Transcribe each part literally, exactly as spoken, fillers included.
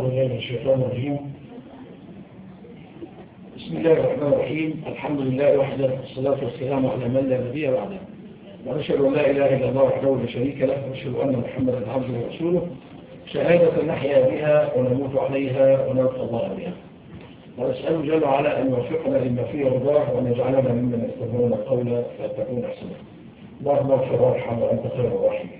بالله من الشيطان الرجيم. بسم الله الرحمن الرحيم. الحمد لله وحده، والصلاة والسلام على من لا نبي بعده، ونشهد أن لا إله إلا الله وحده لا شريك له، ونشهد أن محمدا عبده ورسوله، شهادة نحيا بها ونموت عليها ونلقى الله بها. ونسأله جل وعلا أن يوفقنا لما فيه رضاه، وأن يجعلنا ممن يستمعون القول فيتقون أحسنه. اللهم اغفر وارحم وأنت خير الراحمين.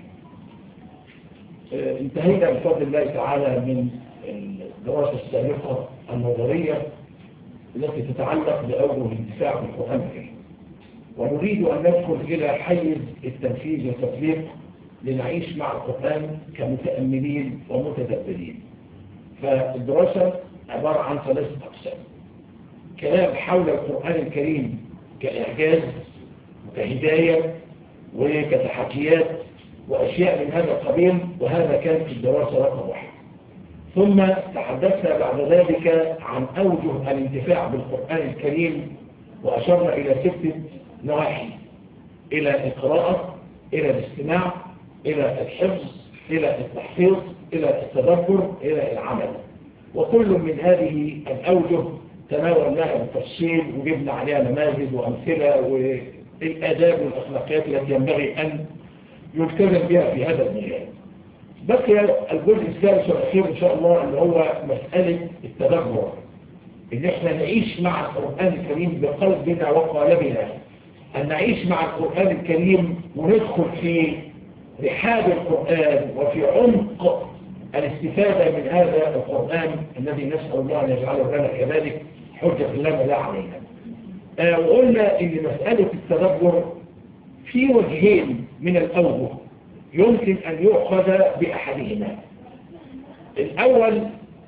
انتهينا بفضل الله تعالى من الدراسة السابقة النظرية التي تتعلق بأوجه الانتفاع بالقرآن الكريم، ونريد أن ندخل إلى حيز التنفيذ والتطبيق لنعيش مع القرآن كمتأملين ومتدبرين. فالدراسة عبارة عن ثلاثة أقسام: كلام حول القرآن الكريم كإعجاز وكهداية وكتحكيات وأشياء من هذا القبيل، وهذا كان في الدراسة رقم واحد. ثم تحدثنا بعد ذلك عن أوجه الانتفاع بالقرآن الكريم، وأشرنا إلى ستة نواحي: إلى القراءة، إلى الاستماع، إلى الحفظ، إلى التحفيظ، إلى التدبر، إلى العمل. وكل من هذه الأوجه تناولناها بالتفصيل وجبنا عليها نماذج وأمثلة والآداب والأخلاقيات التي ينبغي أن يلتزم بها في هذا المجال. بقي الجزء الثالث والأخير إن شاء الله اللي هو مسألة التدبر، إن إحنا نعيش مع القرآن الكريم بقلبنا وقالبنا، أن نعيش مع القرآن الكريم وندخل في رحاب القرآن وفي عمق الاستفادة من هذا القرآن الذي نسأل الله أن يجعله لنا كذلك حجة لنا لا علينا. آه وقلنا إن مسألة التدبر في وجهين من الأوجه يمكن أن يؤخذ بأحدهما. الأول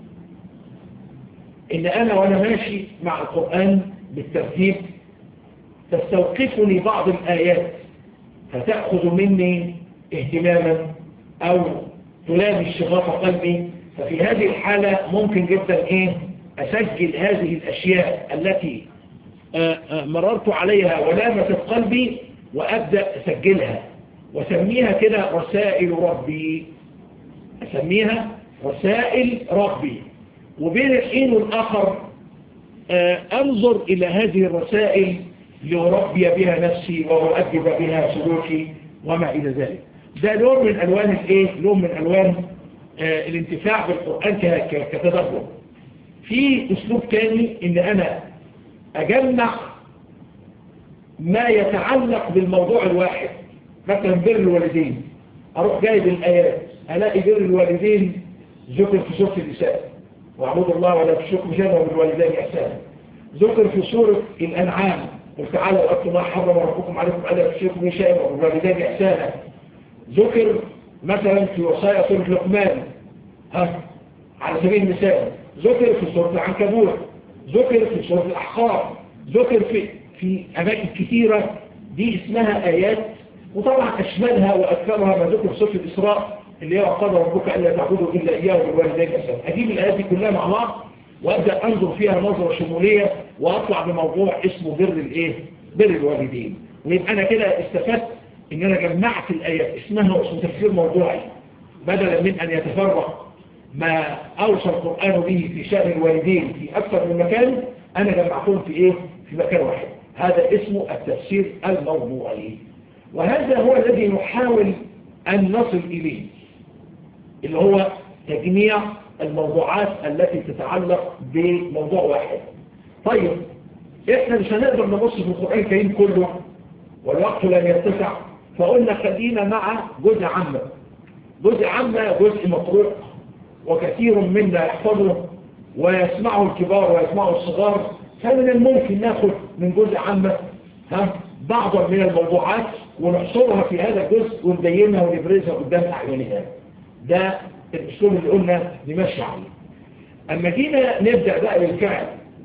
إن أنا وأنا ماشي مع القرآن بالترتيب تستوقفني بعض الآيات فتأخذ مني اهتماما أو تلامس شغاف قلبي، ففي هذه الحالة ممكن جدا إيه أسجل هذه الأشياء التي مررت عليها ولامست قلبي وأبدأ أسجلها وسميها كده رسائل ربي، أسميها رسائل ربي. وبين الحين والآخر أنظر إلى هذه الرسائل لأربي بها نفسي وأؤدب بها سلوكي وما إلى ذلك. ده لون من ألوان الإيه؟ لون من ألوان آه الانتفاع بالقرآن كتدبر. في أسلوب تاني إن أنا أجمع ما يتعلق بالموضوع الواحد، مثلا بر الوالدين، أروح جايب الآيات ألاقي بر الوالدين ذكر في سورة النساء، واعبدوا الله ولا تشركوا به وبالوالدين إحسانا. ذكر في سورة الأنعام، قل تعالوا واتقوا ما حرم ربكم عليكم ألا تشركوا به شيئا وبالوالدين إحسانا. ذكر مثلا في وصايا سورة لقمان ها على سبيل المثال. ذكر في سورة العنكبوت، ذكر في سورة الأحقاف، ذكر في في أماكن كثيرة. دي اسمها آيات، وطبعا أشملها وأكثرها ما ذكر في سورة الإسراء اللي هي وقضى ربك ألا تعبدوا إلا إياه وبالوالدين إحسانا. أجيب الآيات دي كلها مع بعض وأبدأ أنظر فيها نظرة شمولية وأطلع بموضوع اسمه بر الإيه؟ بر الوالدين. ويبقى أنا كده استفدت إن أنا جمعت الآيات اسمها اسم تفسير موضوعي، بدلا من أن يتفرق ما أوصى القرآن به في شأن الوالدين في أكثر من مكان، أنا جمعتهم في إيه؟ في مكان واحد. هذا اسمه التفسير الموضوعي، وهذا هو الذي نحاول أن نصل إليه، اللي هو تجميع الموضوعات التي تتعلق بموضوع واحد. طيب إحنا مش هنقدر نبص في القرآن الكريم كله والوقت لن يتسع، فقلنا خلينا مع جزء عامة. جزء عامة جزء مطروق وكثير منا يحفظه ويسمعه الكبار ويسمعه الصغار، فمن الممكن ناخذ من جزء عامة ها بعضا من الموضوعات ونحصرها في هذا الجزء ونبينها ونبرزها قدام أعيننا. ده الأسلوب اللي قلنا نمشي عليه. أما جينا نبدأ بقى بالفعل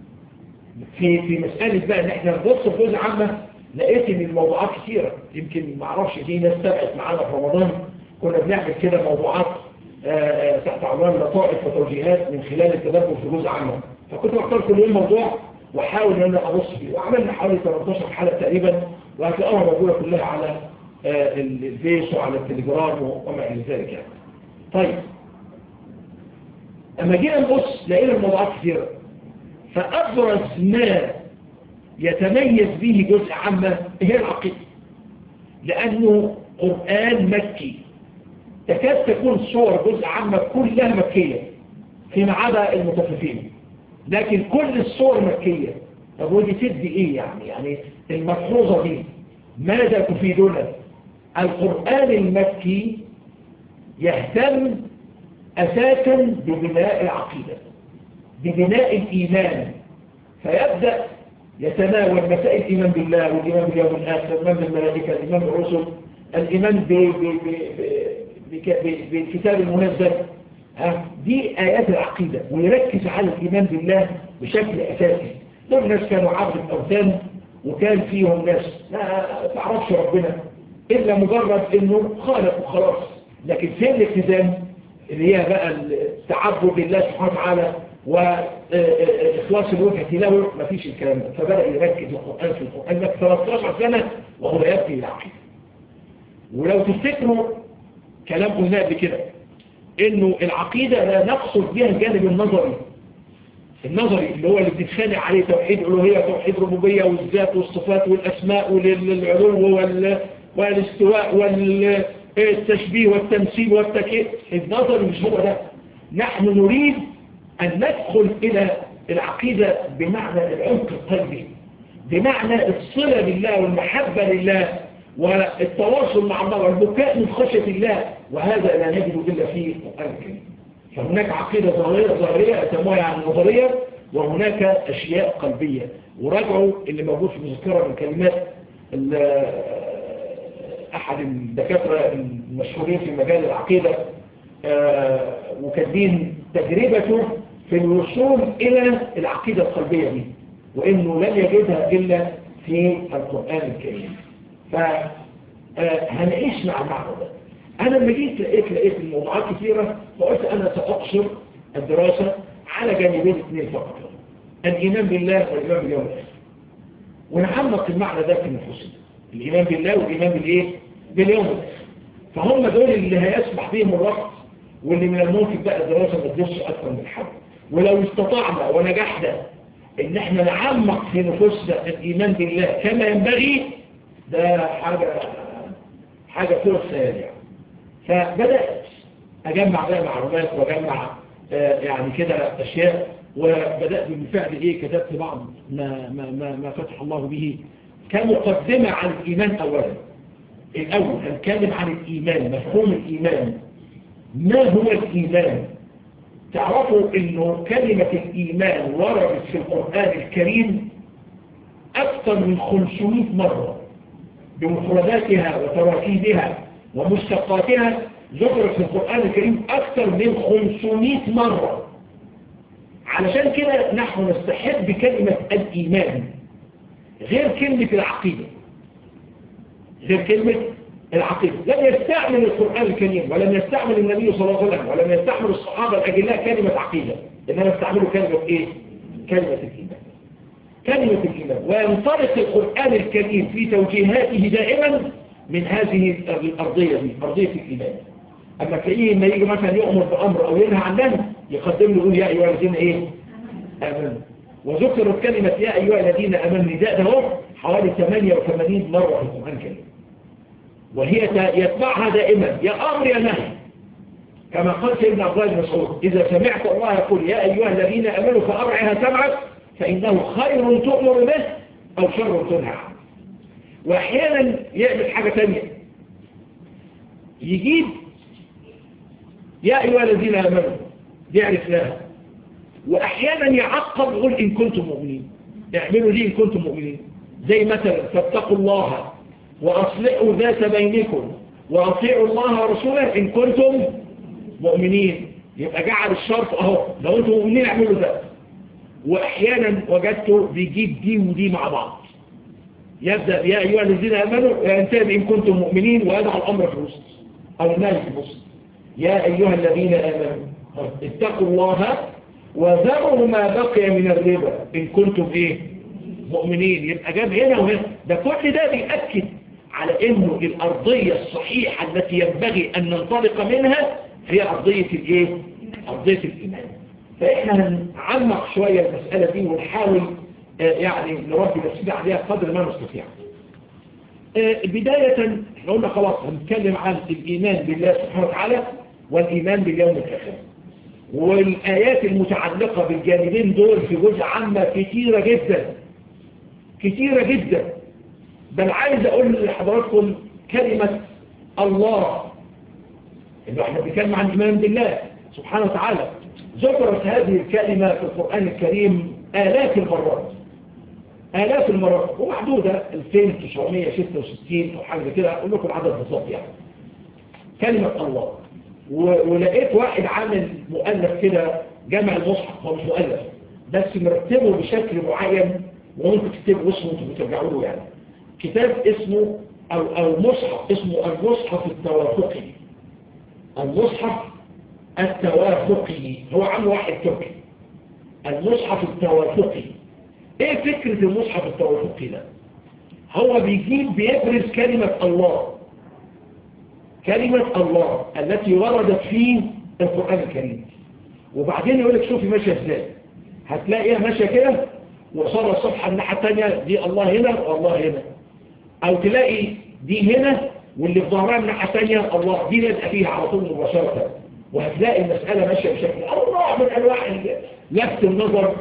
في في مسألة بقى إن إحنا نبص في جزء عامة، لقيت إن الموضوعات كثيرة. يمكن ما أعرفش في ناس تابعت معانا في رمضان كنا بنعمل كده موضوعات آآ تحت عنوان لطائف وتوجيهات من خلال التدبر في جزء عامة، فكنت بختار كل يوم موضوع وأحاول إن أنا أبص فيه، وعملنا حوالي ثمانية عشر حلقة تقريبا، وهتلاقوها موجودة كلها على الفيس وعلى التليجرام وما إلى ذلك يعني. طيب أما جينا نبص لقينا الموضوعات كثيرة. فأبرز ما يتميز به جزء عامة هي العقيدة، لأنه قرآن مكي، تكاد تكون صور جزء عامة كلها مكية فيما عدا المتفقين، لكن كل الصور مكية. طب ودي تدي ايه يعني؟ يعني الملحوظة دي ماذا تفيدنا؟ القرآن المكي يهتم أساسا ببناء العقيدة، ببناء الإيمان، فيبدأ يتناول مسائل الإيمان بالله والإيمان باليوم الآخر، الإيمان بالملائكة، الإيمان بالرسل، الإيمان بالكتاب المنزل. دي آيات العقيدة، ويركز على الإيمان بالله بشكل أساسي. دول ناس كانوا عبد الأوثان، وكان فيهم ناس ما تعرفش ربنا إلا مجرد إنه خالق وخلاص، لكن فين الالتزام اللي هي بقى التعبد لله سبحانه وتعالى وإخلاص الوجهة له؟ مفيش الكلام ده. فبدأ يركز القرآن في القرآن لك ثلاثة عشر سنة وهو يبني العقيدة. ولو تفتكروا كلام قلنا قبل كده إنه العقيدة لا نقصد بها الجانب النظري، النظري اللي هو اللي بتتخانق عليه توحيد الألوهية، توحيد الربوبية والذات والصفات والأسماء والعلو والاستواء والتشبيه والتمثيل والتكييف. النظري مش هو ده. نحن نريد أن ندخل إلى العقيدة بمعنى العمق القلبي، بمعنى الصلة بالله والمحبة لله والتواصل مع الله والبكاء من خشية الله، وهذا لا نجد إلا في القرآن الكريم. فهناك عقيدة ظاهرية ظاهرية أسموها يعني نظرية، وهناك أشياء قلبية. وراجعوا اللي موجود في مذكرة من كلمات أحد الدكاترة المشهورين في مجال العقيدة، وكاتبين تجربته في الوصول إلى العقيدة القلبية دي، وإنه لم يجدها إلا في القرآن الكريم. فهنعيش مع المعنى ده. أنا لما جيت لقيت لقيت الموضوعات كثيرة، فقلت أنا سأقصر الدراسة على جانبين اثنين فقط، الإيمان بالله والإيمان باليوم الآخر، ونعمق المعنى ده في نفوسنا، الإيمان بالله والإيمان بالإيه؟ باليوم الآخر. فهم دول اللي هيسمح بهم الوقت، واللي من الممكن بقى الدراسة ما تدرسش أكثر من حد. ولو استطعنا ونجحنا إن احنا نعمق في نفوسنا الإيمان بالله كما ينبغي، ده حاجة حاجة فوق الخيال يعني. فبدأت أجمع بقى معلومات وأجمع آه يعني كده أشياء، وبدأت بالفعل إيه كتبت بعض ما, ما, ما, ما فتح الله به كمقدمة عن الإيمان. أولا الأول هنتكلم عن الإيمان، مفهوم الإيمان. ما هو الإيمان؟ تعرفوا إنه كلمة الإيمان وردت في القرآن الكريم أكثر من خمسمائة مرة بمفرداتها وتراكيبها ومشتقاتها. ذكرت في القرآن الكريم أكثر من خمسمائة مرة. علشان كده نحن نستحب بكلمة الإيمان غير كلمة العقيدة، غير كلمة العقيدة. لم يستعمل القرآن الكريم ولم يستعمل النبي صلى الله عليه وسلم ولم يستعمل الصحابة الأجلاء كلمة عقيدة، إنما استعملوا كلمة إيه؟ كلمة الإيمان، كلمة الإيمان. وينطلق القرآن الكريم في توجيهاته دائما من هذه الأرضية دي، أرضية الإيمان. أما تلاقيه لما يجي مثلا يؤمر بأمر أو ينهى عن نهي يقدم له يقول يا أيها الذين إيه؟ آمنوا. وذكرت كلمة يا أيها الذين آمنوا نداء ده حوالي ثمانية وثمانين مرة في القرآن الكريم، وهي يتبعها دائما يا أمر يا نهي، كما قال سيدنا عبد الله بن مسعود إذا سمعت الله يقول يا أيها الذين آمنوا فأرعها سمعك فإنه خير تؤمر به أو شر تنهى عنه. وأحيانا يعمل حاجة تانية، يجيب يا أيها الذين آمنوا دي عرفناها، وأحيانا يعقب يقول إن كنتم مؤمنين، اعملوا لي إن كنتم مؤمنين. زي مثلا فاتقوا الله وأصلحوا ذات بينكم وأطيعوا الله ورسوله إن كنتم مؤمنين. يبقى جعل الشرط أهو لو أنتم مؤمنين اعملوا ذات. وأحيانا وجدته بيجيب دي ودي مع بعض، يبدأ يا أيها الذين آمنوا وينتهي إن كنتم مؤمنين ويدعو الأمر في الوسط أو النهي في الوسط. يا أيها الذين آمنوا اتقوا الله وذروا ما بقي من الربا إن كنتم إيه؟ مؤمنين. يبقى جاب هنا وهنا. ده كل ده بيأكد على إنه الأرضية الصحيحة التي ينبغي أن ننطلق منها هي أرضية الإيه؟ أرضية الإيمان. فإحنا هنعمق شوية المسألة دي ونحاول يعني نربي نفسنا عليها قدر ما نستطيع. بداية احنا قلنا خلاص هنتكلم عن الإيمان بالله سبحانه وتعالى والإيمان باليوم الآخر، والآيات المتعلقة بالجانبين دول في جزء عامة كتيرة جدا كتيرة جدا. بل عايز أقول لحضراتكم كلمة الله، إنه احنا بنتكلم عن الإيمان بالله سبحانه وتعالى، ذكرت هذه الكلمة في القرآن الكريم آلاف المرات آلاف المرات ومحدودة ألفين وتسعمائة وستة وستين أو حاجة كده، أقول لكم العدد بالظبط يعني. كلمة الله، ولقيت واحد عامل مؤلف كده جمع المصحف، هو مش مؤلف بس مرتبه بشكل معين، وممكن تكتبوا اسمه وانتم بترجعوا له يعني. كتاب اسمه أو أو مصحف اسمه المصحف التوافقي. المصحف التوافقي هو عامل واحد تركي. المصحف التوافقي، ايه فكرة المصحف التوافقي ده؟ هو بيجيب بيبرز كلمة الله، كلمة الله التي وردت في القرآن الكريم، وبعدين يقول لك شوفي ماشية ازاي، هتلاقيها ماشية كده وصار الصفحة الناحية الثانية دي الله هنا والله هنا، او تلاقي دي هنا واللي في ظهرها الناحية الثانية الله، دي لازقة فيها على طول مباشرة، وهتلاقي المسألة ماشية بشكل أو نوع من أنواع لفت النظر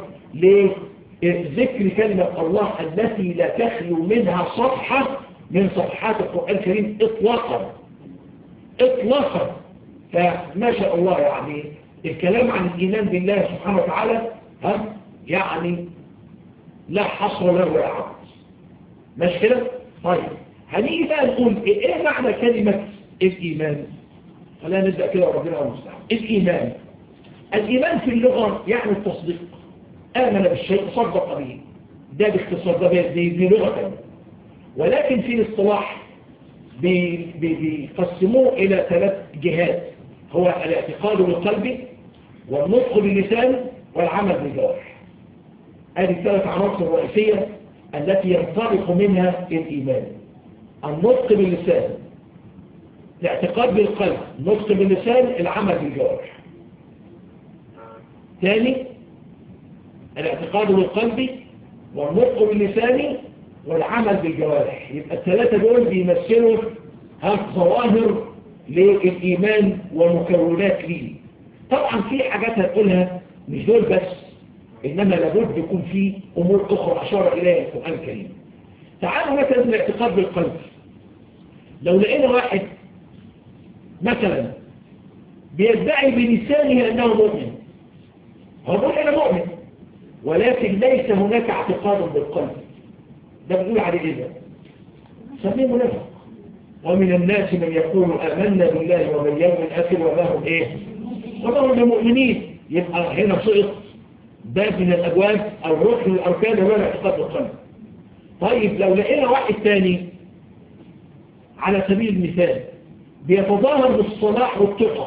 لذكر كلمة الله التي لا تخلو منها صفحة من صفحات القرآن الكريم إطلاقا إطلاقا. فما شاء الله يعني الكلام عن الإيمان بالله سبحانه وتعالى ها يعني لا حصر له ولا عد، مش كده؟ طيب هنيجي بقى نقول إيه معنى كلمة الإيمان؟ خلينا نبدأ كده وربنا المستعان. الإيمان، الإيمان في اللغة يعني التصديق، آمن بالشيء صدق به، ده باختصار، ده دي لغة. ولكن في الاصطلاح بيقسموه إلى ثلاث جهات، هو الاعتقاد بالقلب والنطق باللسان والعمل بالجوارح. هذه الثلاث عناصر الرئيسية التي ينطلق منها الإيمان. النطق باللسان، الاعتقاد بالقلب، النطق باللسان، العمل بالجوارح. ثاني الاعتقاد بالقلب والنطق باللسان والعمل بالجوارح. يبقى الثلاثة دول بيمثلوا ظواهر للإيمان ومكونات ليه. طبعا في حاجات هتقولها مش دول بس، إنما لابد يكون في أمور أخرى أشار إليها القرآن الكريم. تعالوا مثلا الاعتقاد بالقلب. لو لقينا واحد مثلا بيدعي بلسانه أنه مؤمن، هو بيقول أنا مؤمن، ولكن ليس هناك اعتقاد بالقلب، ده بنقول عليه إيه ده؟ سميه منافق. ومن الناس من يقول آمنا بالله وباليوم الآخر وما هم إيه؟ وما هم مؤمنين. يبقى هنا سقط باب من الأبواب أو ركن من الأركان هو الاعتقاد بالقلب. طيب لو لقينا واحد تاني على سبيل المثال بيتظاهر بالصلاح والتقى،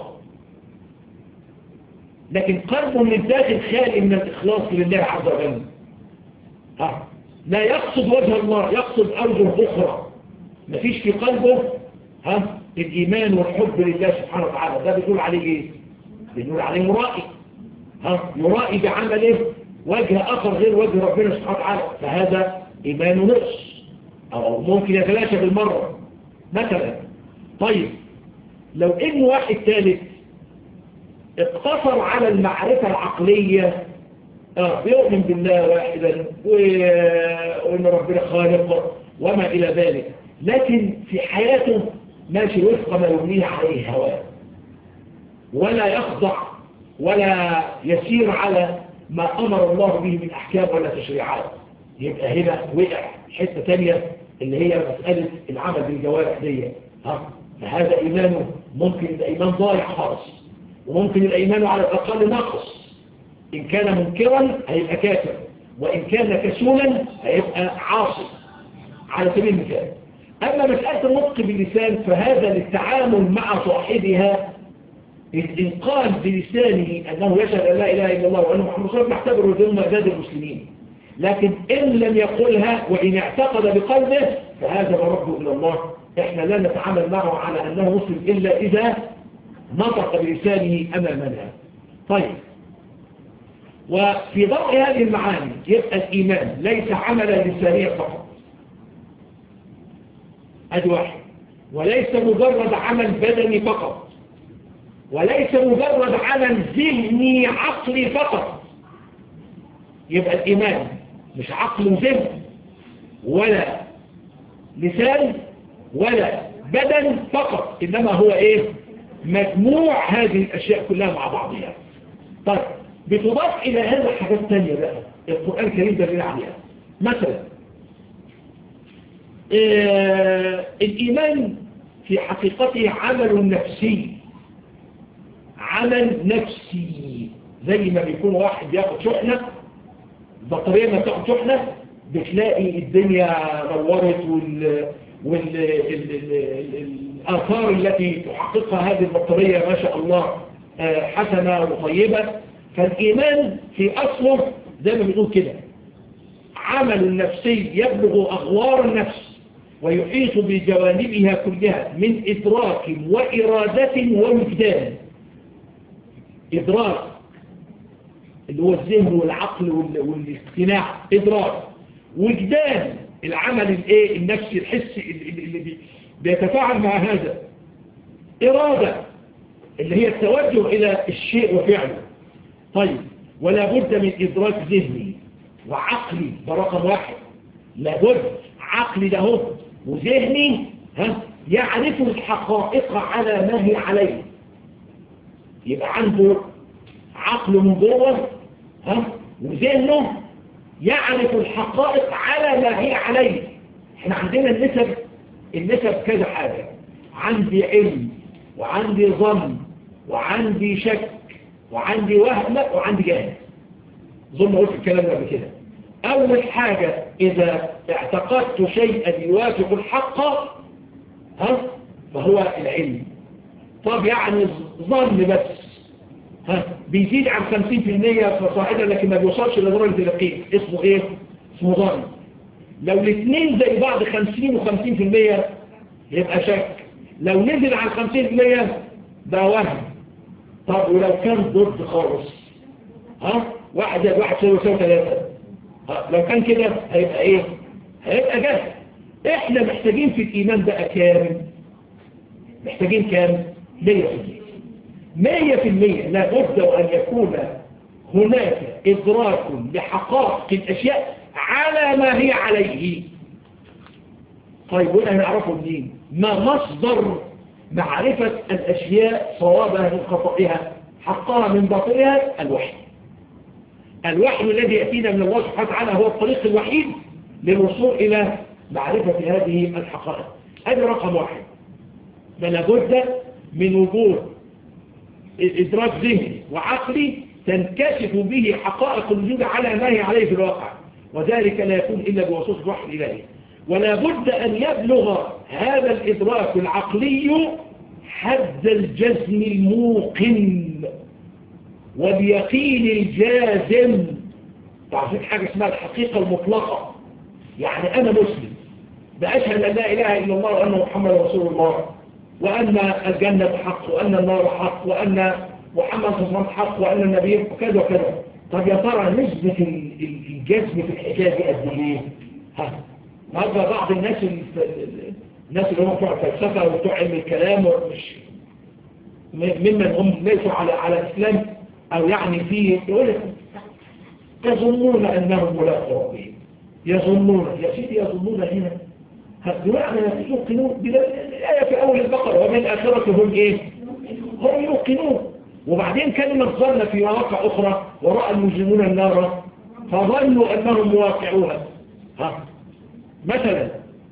لكن قلبه من الداخل خالي من الإخلاص لله عز وجل، ها لا يقصد وجه الله، يقصد أوجه أخرى، مفيش في قلبه ها الإيمان والحب لله سبحانه وتعالى، ده بيقول عليه إيه؟ بيقول عليه مرائي، ها يرائي بعمله وجه آخر غير وجه ربنا سبحانه وتعالى، فهذا إيمان نقص أو ممكن يتلاشى بالمرة مثلا. طيب لو إن واحد ثالث اقتصر على المعرفة العقلية، آه بيؤمن بالله واحدا وإن ربنا خالق وما إلى ذلك، لكن في حياته ماشي وفق ما يبنيه عليه هواه، ولا يخضع ولا يسير على ما أمر الله به من أحكام ولا تشريعات، يبقى هنا وقع حتة تانية اللي هي مسألة العمل بالجوارح دي. ها فهذا إيمانه ممكن يبقى إيمان ضايع خالص، وممكن يبقى إيمانه على الأقل ناقص. إن كان منكرا هيبقى كافر، وإن كان كسولا هيبقى عاصي على سبيل المثال. أما مسألة النطق باللسان فهذا للتعامل مع صاحبها، إن قال بلسانه أنه يشهد أن لا إله إلا الله وأنه محمد رسول الله نعتبره ضمن عداد المسلمين، لكن إن لم يقولها وإن اعتقد بقلبه فهذا مرده إلى الله. إحنا لا نتعامل معه على أنه مسلم إلا إذا نطق بلسانه أمامنا. طيب وفي ضوء هذه المعاني يبقى الإيمان ليس عملا لسانيا فقط، أدي واحد، وليس مجرد عمل بدني فقط، وليس مجرد عمل ذهني عقلي فقط. يبقى الإيمان مش عقل وذهن ولا لسان ولا بدن فقط، إنما هو إيه؟ مجموع هذه الأشياء كلها مع بعضها. طيب بتضاف إلى هذا حاجات تانية بقى القرآن الكريم دليل عليها. مثلا آه الإيمان في حقيقته عمل نفسي، عمل نفسي، زي ما بيكون واحد ياخد شحنة بطارية، ما تاخد شحنة بتلاقي الدنيا نورت وال والآثار التي تحققها هذه البطارية ما شاء الله حسنة وطيبة. فالإيمان في أصله زي ما بنقول كده عمل نفسي يبلغ أغوار النفس ويحيط بجوانبها كلها من إدراك وإرادة ووجدان. إدراك اللي هو الذهن والعقل والاقتناع، إدراك. وجدان العمل الايه النفسي الحسي اللي بيتفاعل مع هذا. إرادة اللي هي التوجه إلى الشيء وفعله. طيب ولا بد من إدراك ذهني وعقلي، ده رقم واحد. لابد عقلي ده وذهني ها يعرف الحقائق على ما هي عليه. يبقى عنده عقله من جوه ها وذهنه يعرف الحقائق على ما هي عليه. احنا عندنا النسب النسب كذا حاجة، عندي علم وعندي ظن وعندي شك وعندي وهم وعندي جهل. ظن قلت الكلام ده قبل كده. أول حاجة إذا اعتقدت شيئا يوافق الحق ها فهو العلم. طب يعني ظن بس ها بيزيد عن خمسين في المية فصاعدا لكن ما بيوصلش لدرجة اليقين، اسمه ايه؟ اسمه ظن. لو الاثنين زي بعض خمسين وخمسين في المية يبقى شك. لو نزل عن خمسين في المية ده وهم. طب ولو كان ضد خالص ها واحد زائد واحد يساوي ثلاثة، لو كان كده هيبقى ايه؟ هيبقى جهل. احنا محتاجين في الايمان بقى كام؟ محتاجين كام؟ مية في المية. مية في المية لابد أن يكون هناك إدراك لحقائق الأشياء على ما هي عليه. طيب وإحنا نعرفه منين؟ ما مصدر معرفة الأشياء صوابها من خطئها حقها من باطلها؟ الوحي. الوحي الذي يأتينا من الله سبحانه وتعالى هو الطريق الوحيد للوصول إلى معرفة هذه الحقائق. هذا رقم واحد. فلابد من وجود إدراك ذهني وعقلي تنكشف به حقائق الوجود على ما هي عليه في الواقع، وذلك لا يكون إلا بواسطة الوحي الإلهي. ولا بد أن يبلغ هذا الإدراك العقلي حد الجزم الموقن واليقين الجازم. تعرفين حاجة اسمها الحقيقة المطلقة. يعني أنا مسلم بأشهد أن لا إله إلا الله وأن محمد رسول الله وأن الجنة حق وأن النار حق وأن محمد صلى الله عليه وسلم حق وأن النبي وكذا وكذا. طب يا ترى نسبة الجزم في الحكاية دي قد إيه؟ ها هذا بعض الناس الناس اللي هم بتوع الفلسفة وبتوع علم الكلام ومش ممن هم ليسوا على على الإسلام أو يعني في يقول لك يظنون أنهم ملاقوا ربهم. يظنون يا سيدي يظنون هنا بمعنى يوقنون. الآية في أول البقرة ومن آخرة هم إيه؟ هم يوقنون. وبعدين كلمة ظن في مواقع أخرى ورأى المجرمون النار فظنوا أنهم مواقعوها. ها مثلا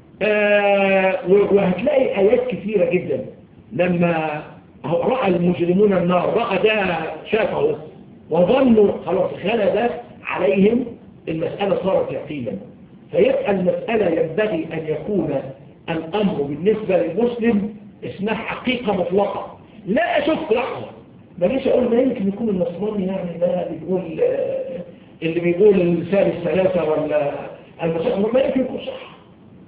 آه وهتلاقي آيات كثيرة جدا لما رأى المجرمون النار، رأى ده شافه وظنوا خلاص غلب عليهم المسألة صارت يقينا. فيبقى المسألة ينبغي أن يكون الأمر بالنسبة للمسلم اسمها حقيقة مطلقة. لا أشوف لحظة ما ليش أقول ما يمكن يكون النصراني يعني ده بيقول اللي بيقول الثالث ثلاثة ولا المسيح ما يمكن يكون صح.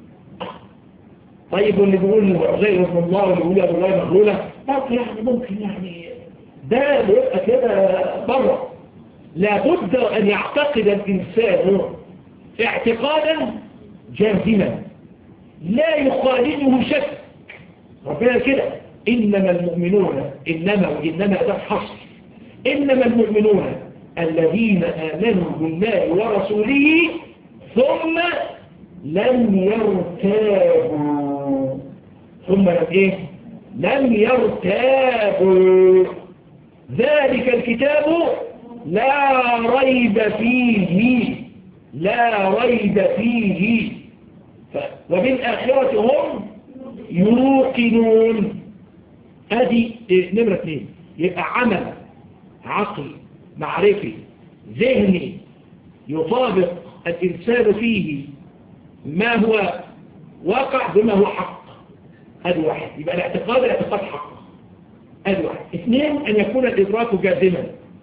طيب واللي بيقول عزير بن الله واللي بيقول أبو الله مغلولة يعني ممكن يعني ده بيبقى كده بره. لابد أن يعتقد الإنسان اعتقادا جازما لا يخالجه شك. ربنا كده إنما المؤمنون، إنما وإنما ده حصر، إنما المؤمنون الذين آمنوا بالله ورسوله ثم لم يرتابوا، ثم لم إيه؟ لم يرتابوا، ذلك الكتاب لا ريب فيه، لا ريب فيه، وبالآخرة هم يوقنون. هذه نمرة اثنين. يبقى عمل عقلي معرفي ذهني يطابق الإنسان فيه ما هو واقع بما هو حق. هذا واحد. يبقى الاعتقاد الاعتقاد حق. هذا واحد. اثنين، أن يكون الإدراك جازما.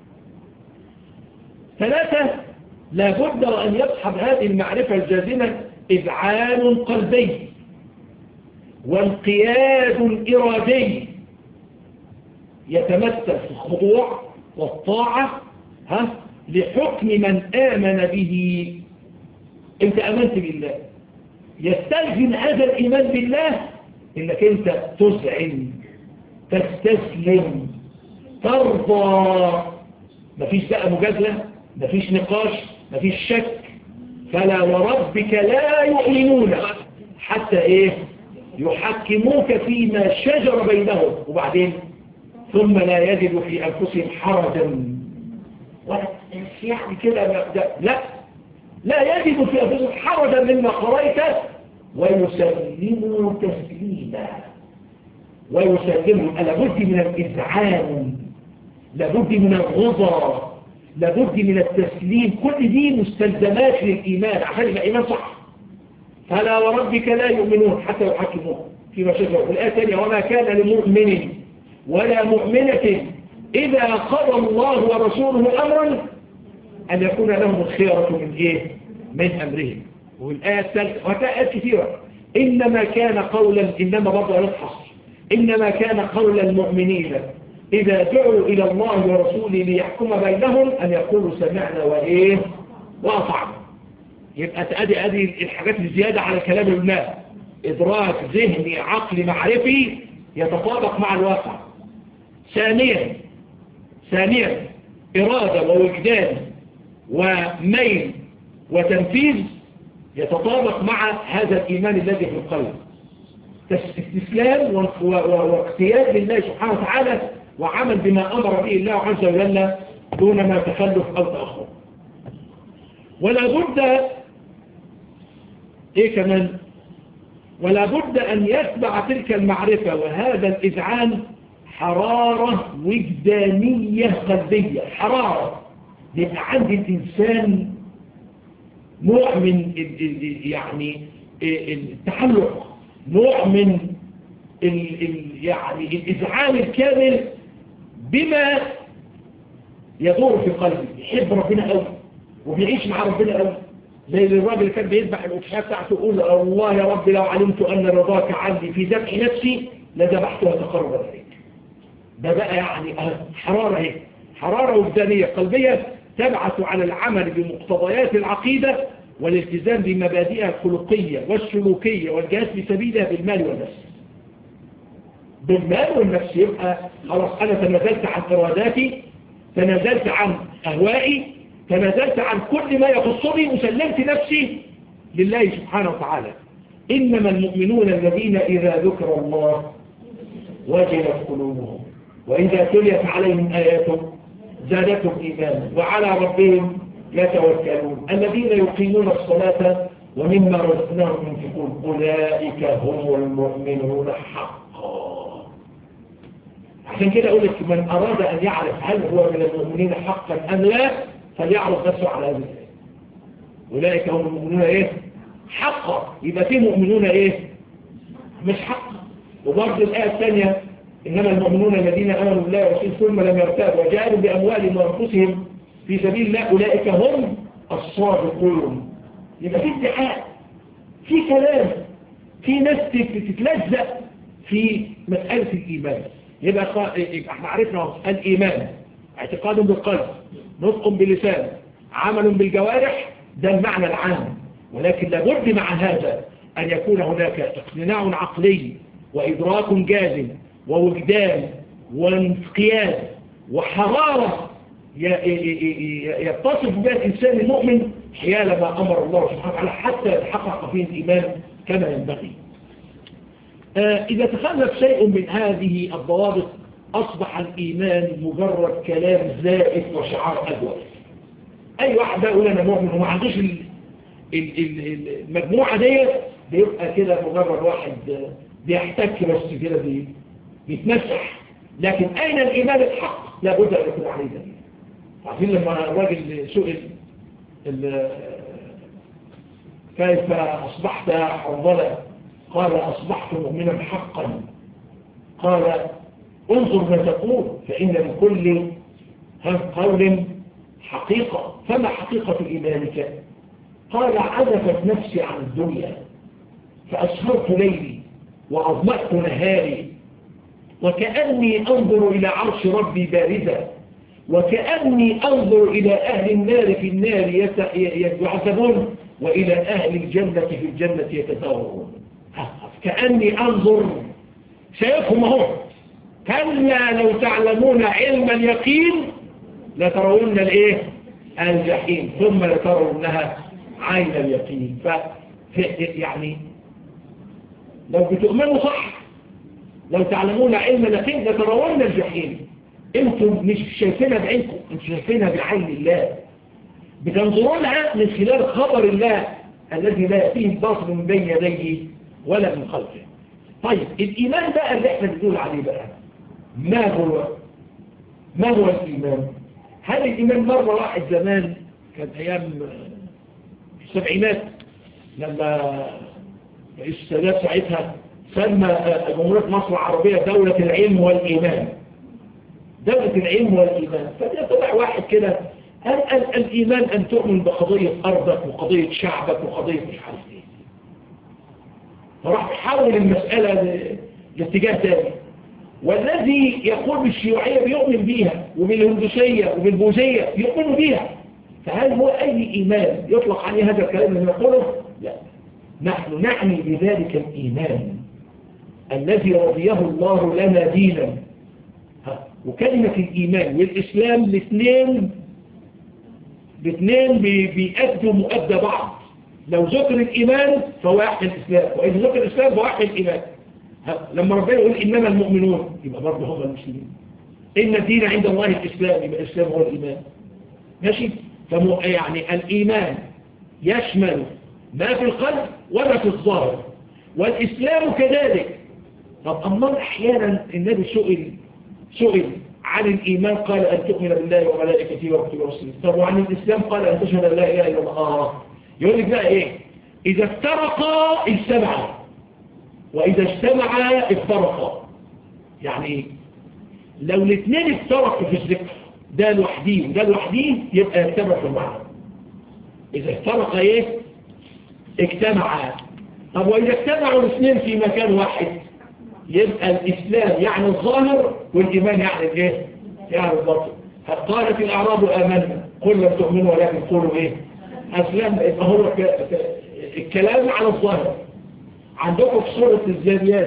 ثلاثة، لابد أن يصحب هذه المعرفة الجازمة إذعان قلبي وانقياد إرادي يتمثل في الخضوع والطاعة ها لحكم من آمن به. انت آمنت بالله، يستلزم هذا الإيمان بالله انك انت تذعن، تستسلم، ترضى. مفيش بقى مجادلة، مفيش نقاش، مفيش شك. فلا وربك لا يؤمنون حتى ايه يحكموك فيما شجر بينهم، وبعدين ثم لا يجد في أنفسهم حرجا ولا يعني كده. لا لا يجد في أنفسهم حرجا مما قريت ويسلموا تسليما. ويسلموا. لابد من الإذعان، لابد من الرضا، لابد من التسليم. كل دي مستلزمات للإيمان عشان يبقى إيمان صح. فلا وربك لا يؤمنون حتى يحكموه فيما شجر. والآية الثانية وما كان لمؤمن ولا مؤمنة إذا قضى الله ورسوله أمرا أن يكون لهم الخيرة من إيه؟ من أمرهم. والآية الثالثة وآيات كثيرة. إنما كان قولا، إنما برضه نفحص، إنما كان قول المؤمنين إذا دعوا إلى الله ورسوله ليحكم بينهم أن يقولوا سمعنا وإيه وأطعنا. يبقى تأدي أدي الحاجات الزيادة على كلام الله. إدراك ذهني عقلي معرفي يتطابق مع الواقع. ثانيا ثانيا إرادة ووجدان وميل وتنفيذ يتطابق مع هذا الإيمان الذي في القلب. استسلام واقتياد لله سبحانه وتعالى وعمل بما أمر به الله عز وجل دون ما تخلف أو تأخر. ولا بد إيه كمان ولا بد أن يتبع تلك المعرفة وهذا الإذعان حرارة وجدانية قلبية. حرارة يبقى عند الإنسان نوع من يعني التحلق، نوع من ال ال يعني الإذعان الكامل بما يدور في قلبه. يحب ربنا قوي وبيعيش مع ربنا قوي، زي الراجل اللي كان بيذبح الأضحية بتاعته يقول الله يا رب لو علمت أن رضاك عني في ذبح نفسي لذبحتها تقرب إليك. ده بقى يعني حرارة اهي، حرارة وجدانية قلبية تبعث على العمل بمقتضيات العقيدة والالتزام بمبادئها الخلقية والسلوكية والجهاد في سبيلها بالمال والنفس. بالمال والنفس يبقى خلاص أنا تنازلت عن إراداتي، تنازلت عن أهوائي، تنازلت عن كل ما يخصني وسلمت نفسي لله سبحانه وتعالى. إنما المؤمنون الذين إذا ذكر الله وجلت قلوبهم وإذا تليت عليهم آياته زادتهم إيمانا وعلى ربهم يتوكلون الذين يقيمون الصلاة ومما رزقناهم ينفقون أولئك هم المؤمنون حقا. عشان كده أقول لك من أراد أن يعرف هل هو من المؤمنين حقا أم لا فليعرف نفسه على هذه الآية. أولئك هم المؤمنون إيه؟ حقا. يبقى في مؤمنون إيه؟ مش حقا. وبرضه الآية الثانية إنما المؤمنون الذين آمنوا بالله ورسوله ثم لم يرتابوا وجاهدوا بأموالهم وأنفسهم في سبيل الله أولئك هم الصادقون. يبقى في ادعاء، في كلام، في ناس تتلزق في مسألة الإيمان. يبقى احنا عرفنا الإيمان اعتقاد بالقلب نطق بلسان عمل بالجوارح، ده المعنى العام. ولكن لابد مع هذا أن يكون هناك اقتناع عقلي وإدراك جازم ووجدان وانقياد وحرارة يتصف بها الإنسان المؤمن حيال ما أمر الله سبحانه وتعالى حتى يتحقق فيه الإيمان كما ينبغي. إذا تخلف شيء من هذه الضوابط أصبح الإيمان مجرد كلام زائف وشعار أدوى. أي واحد يقول أنا مؤمن وما عندوش المجموعة دي بيبقى كده مجرد واحد بيحتك بس كده بيتمسح. لكن أين الإيمان الحق؟ لابد أن يكون عليه دليل. عارفين لما الراجل سئل كيف أصبحت حنظلة؟ قال أصبحت مؤمنا حقا. قال انظر ما تقول فإن لكل قول حقيقة. فما حقيقة إيمانك؟ قال عزفت نفسي عن الدنيا فأسهرت ليلي وأظمأت نهاري وكأني أنظر إلى عرش ربي بارزا وكأني أنظر إلى أهل النار في النار يعذبون وإلى أهل الجنة في الجنة يتزاورون. كأني أنظر شايفهم اهو. كلا لو تعلمون علم اليقين لترون الايه الجحيم ثم لترونها عين اليقين. ف يعني لو بتؤمنوا صح لو تعلمون علم اليقين لترون الجحيم. انتم مش شايفينها بعينكم، انتم شايفينها بعين الله، بتنظرونها من خلال خبر الله الذي لا يأتيه الباطل من بين يديه ولا من خلفه. طيب الإيمان بقى اللي احنا بنقول عليه بقى ما هو؟ ما هو الإيمان؟ هل الإيمان مرة واحد زمان كان أيام السبعينات لما رئيس السادات ساعتها سمى جمهورية مصر العربية دولة العلم والإيمان، دولة العلم والإيمان. فطلع واحد كده قال الإيمان أن تؤمن بقضية أرضك وقضية شعبك وقضية مش عارف إيه. فراح يحول المسألة لاتجاه تاني. والذي يقول بالشيوعية بيؤمن بيها وبالهندوسية وبالبوذية يؤمن بيها. فهل هو أي إيمان يطلق عليه هذا الكلام اللي نقوله؟ لا. نحن نعني بذلك الإيمان الذي رضيه الله لنا دينا. وكلمة الإيمان والإسلام الاثنين الاثنين بيأدوا مؤدى بعض. لو ذكر الإيمان فهو يحمل الإسلام، وإذا ذكر الإسلام فهو يحمل الإيمان. لما ربنا يقول إنما المؤمنون يبقى برضه هم المسلمين. إن الدين عند الله الإسلام يبقى الإسلام هو الإيمان. ماشي؟ يعني الإيمان يشمل ما في القلب وما في الظاهر، والإسلام كذلك. طب أما أحيانا النبي سئل سئل عن الإيمان قال أن تؤمن بالله وملائكته وكتبه ورسله. طب وعن الإسلام قال أن تشهد أن لا إله إلا الله. يقول لك بقى إيه؟ إذا افترقا اجتمعا وإذا اجتمعا افترقا. يعني إيه؟ لو الاثنين افترقوا في الذكر ده لوحديه وده لوحديه يبقى يجتمع في المعنى. إذا افترقا إيه؟ اجتمعا. طب وإذا اجتمعوا الاثنين في مكان واحد يبقى الإسلام يعني الظاهر والإيمان يعني الإيه؟ يعني الباطن. قالت الأعراب آمنا قل لم تؤمنوا ولكن قولوا إيه؟ أسلام. يبقى هو الكلام على الظاهر. عندكم في سورة الذاريات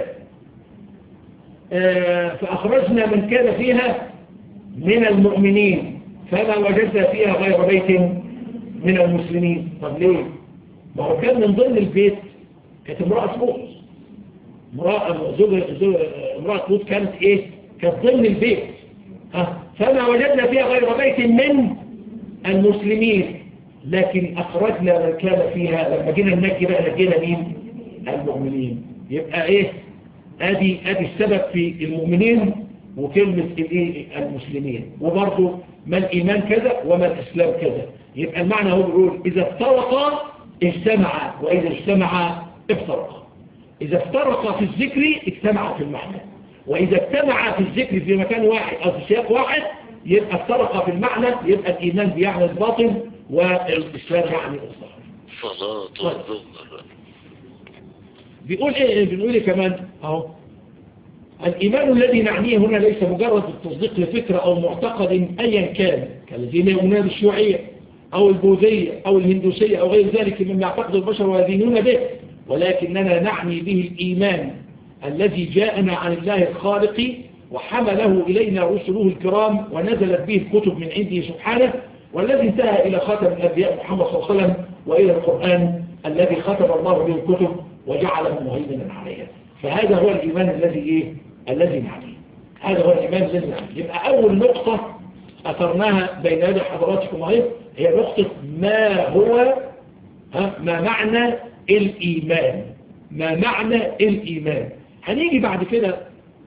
آه فأخرجنا من كان فيها من المؤمنين فما وجدنا فيها غير بيت من المسلمين. طب ليه؟ ما هو كان من ضمن البيت كانت امرأة لوط. امرأة زوج زوج امرأة لوط كانت ايه؟ كانت ضمن البيت. ها فما وجدنا فيها غير بيت من المسلمين لكن أخرجنا من كان فيها. لما جينا ننجي بقى نجينا مين؟ المؤمنين. يبقى ايه؟ ادي ادي السبب في المؤمنين وكلمة الايه؟ المسلمين. وبرضه ما الإيمان كذا وما الإسلام كذا. يبقى المعنى هو بيقول إذا افترقا اجتمعا وإذا اجتمعا افترقا. إذا افترقا في الذكر اجتمعا في المعنى، وإذا اجتمعا في الذكر في مكان واحد أو في سياق واحد يبقى افترقا في المعنى. يبقى الإيمان بيعني الباطن والإسلام يعني الظاهر. صلاة الظهر بيقول إيه؟ بنقول إيه كمان أهو الإيمان الذي نعنيه هنا ليس مجرد التصديق لفكرة أو معتقد أيا كان كالذين يؤمنون بالشيوعية أو البوذية أو الهندوسية أو غير ذلك مما يعتقد البشر ويدينون به، ولكننا نعني به الإيمان الذي جاءنا عن الله الخالق وحمله إلينا رسله الكرام ونزلت به الكتب من عنده سبحانه، والذي انتهى إلى خاتم الأنبياء محمد صلى الله عليه وسلم وإلى القرآن الذي ختم الله به الكتب وجعله مهيمنا عليها. فهذا هو الإيمان الذي إيه؟ الذي نعنيه. هذا هو الإيمان الذي نعنيه. يبقى أول نقطة أثرناها بين يدي حضراتكم أهي هي نقطة ما هو ها ما معنى الإيمان. ما معنى الإيمان. هنيجي بعد كده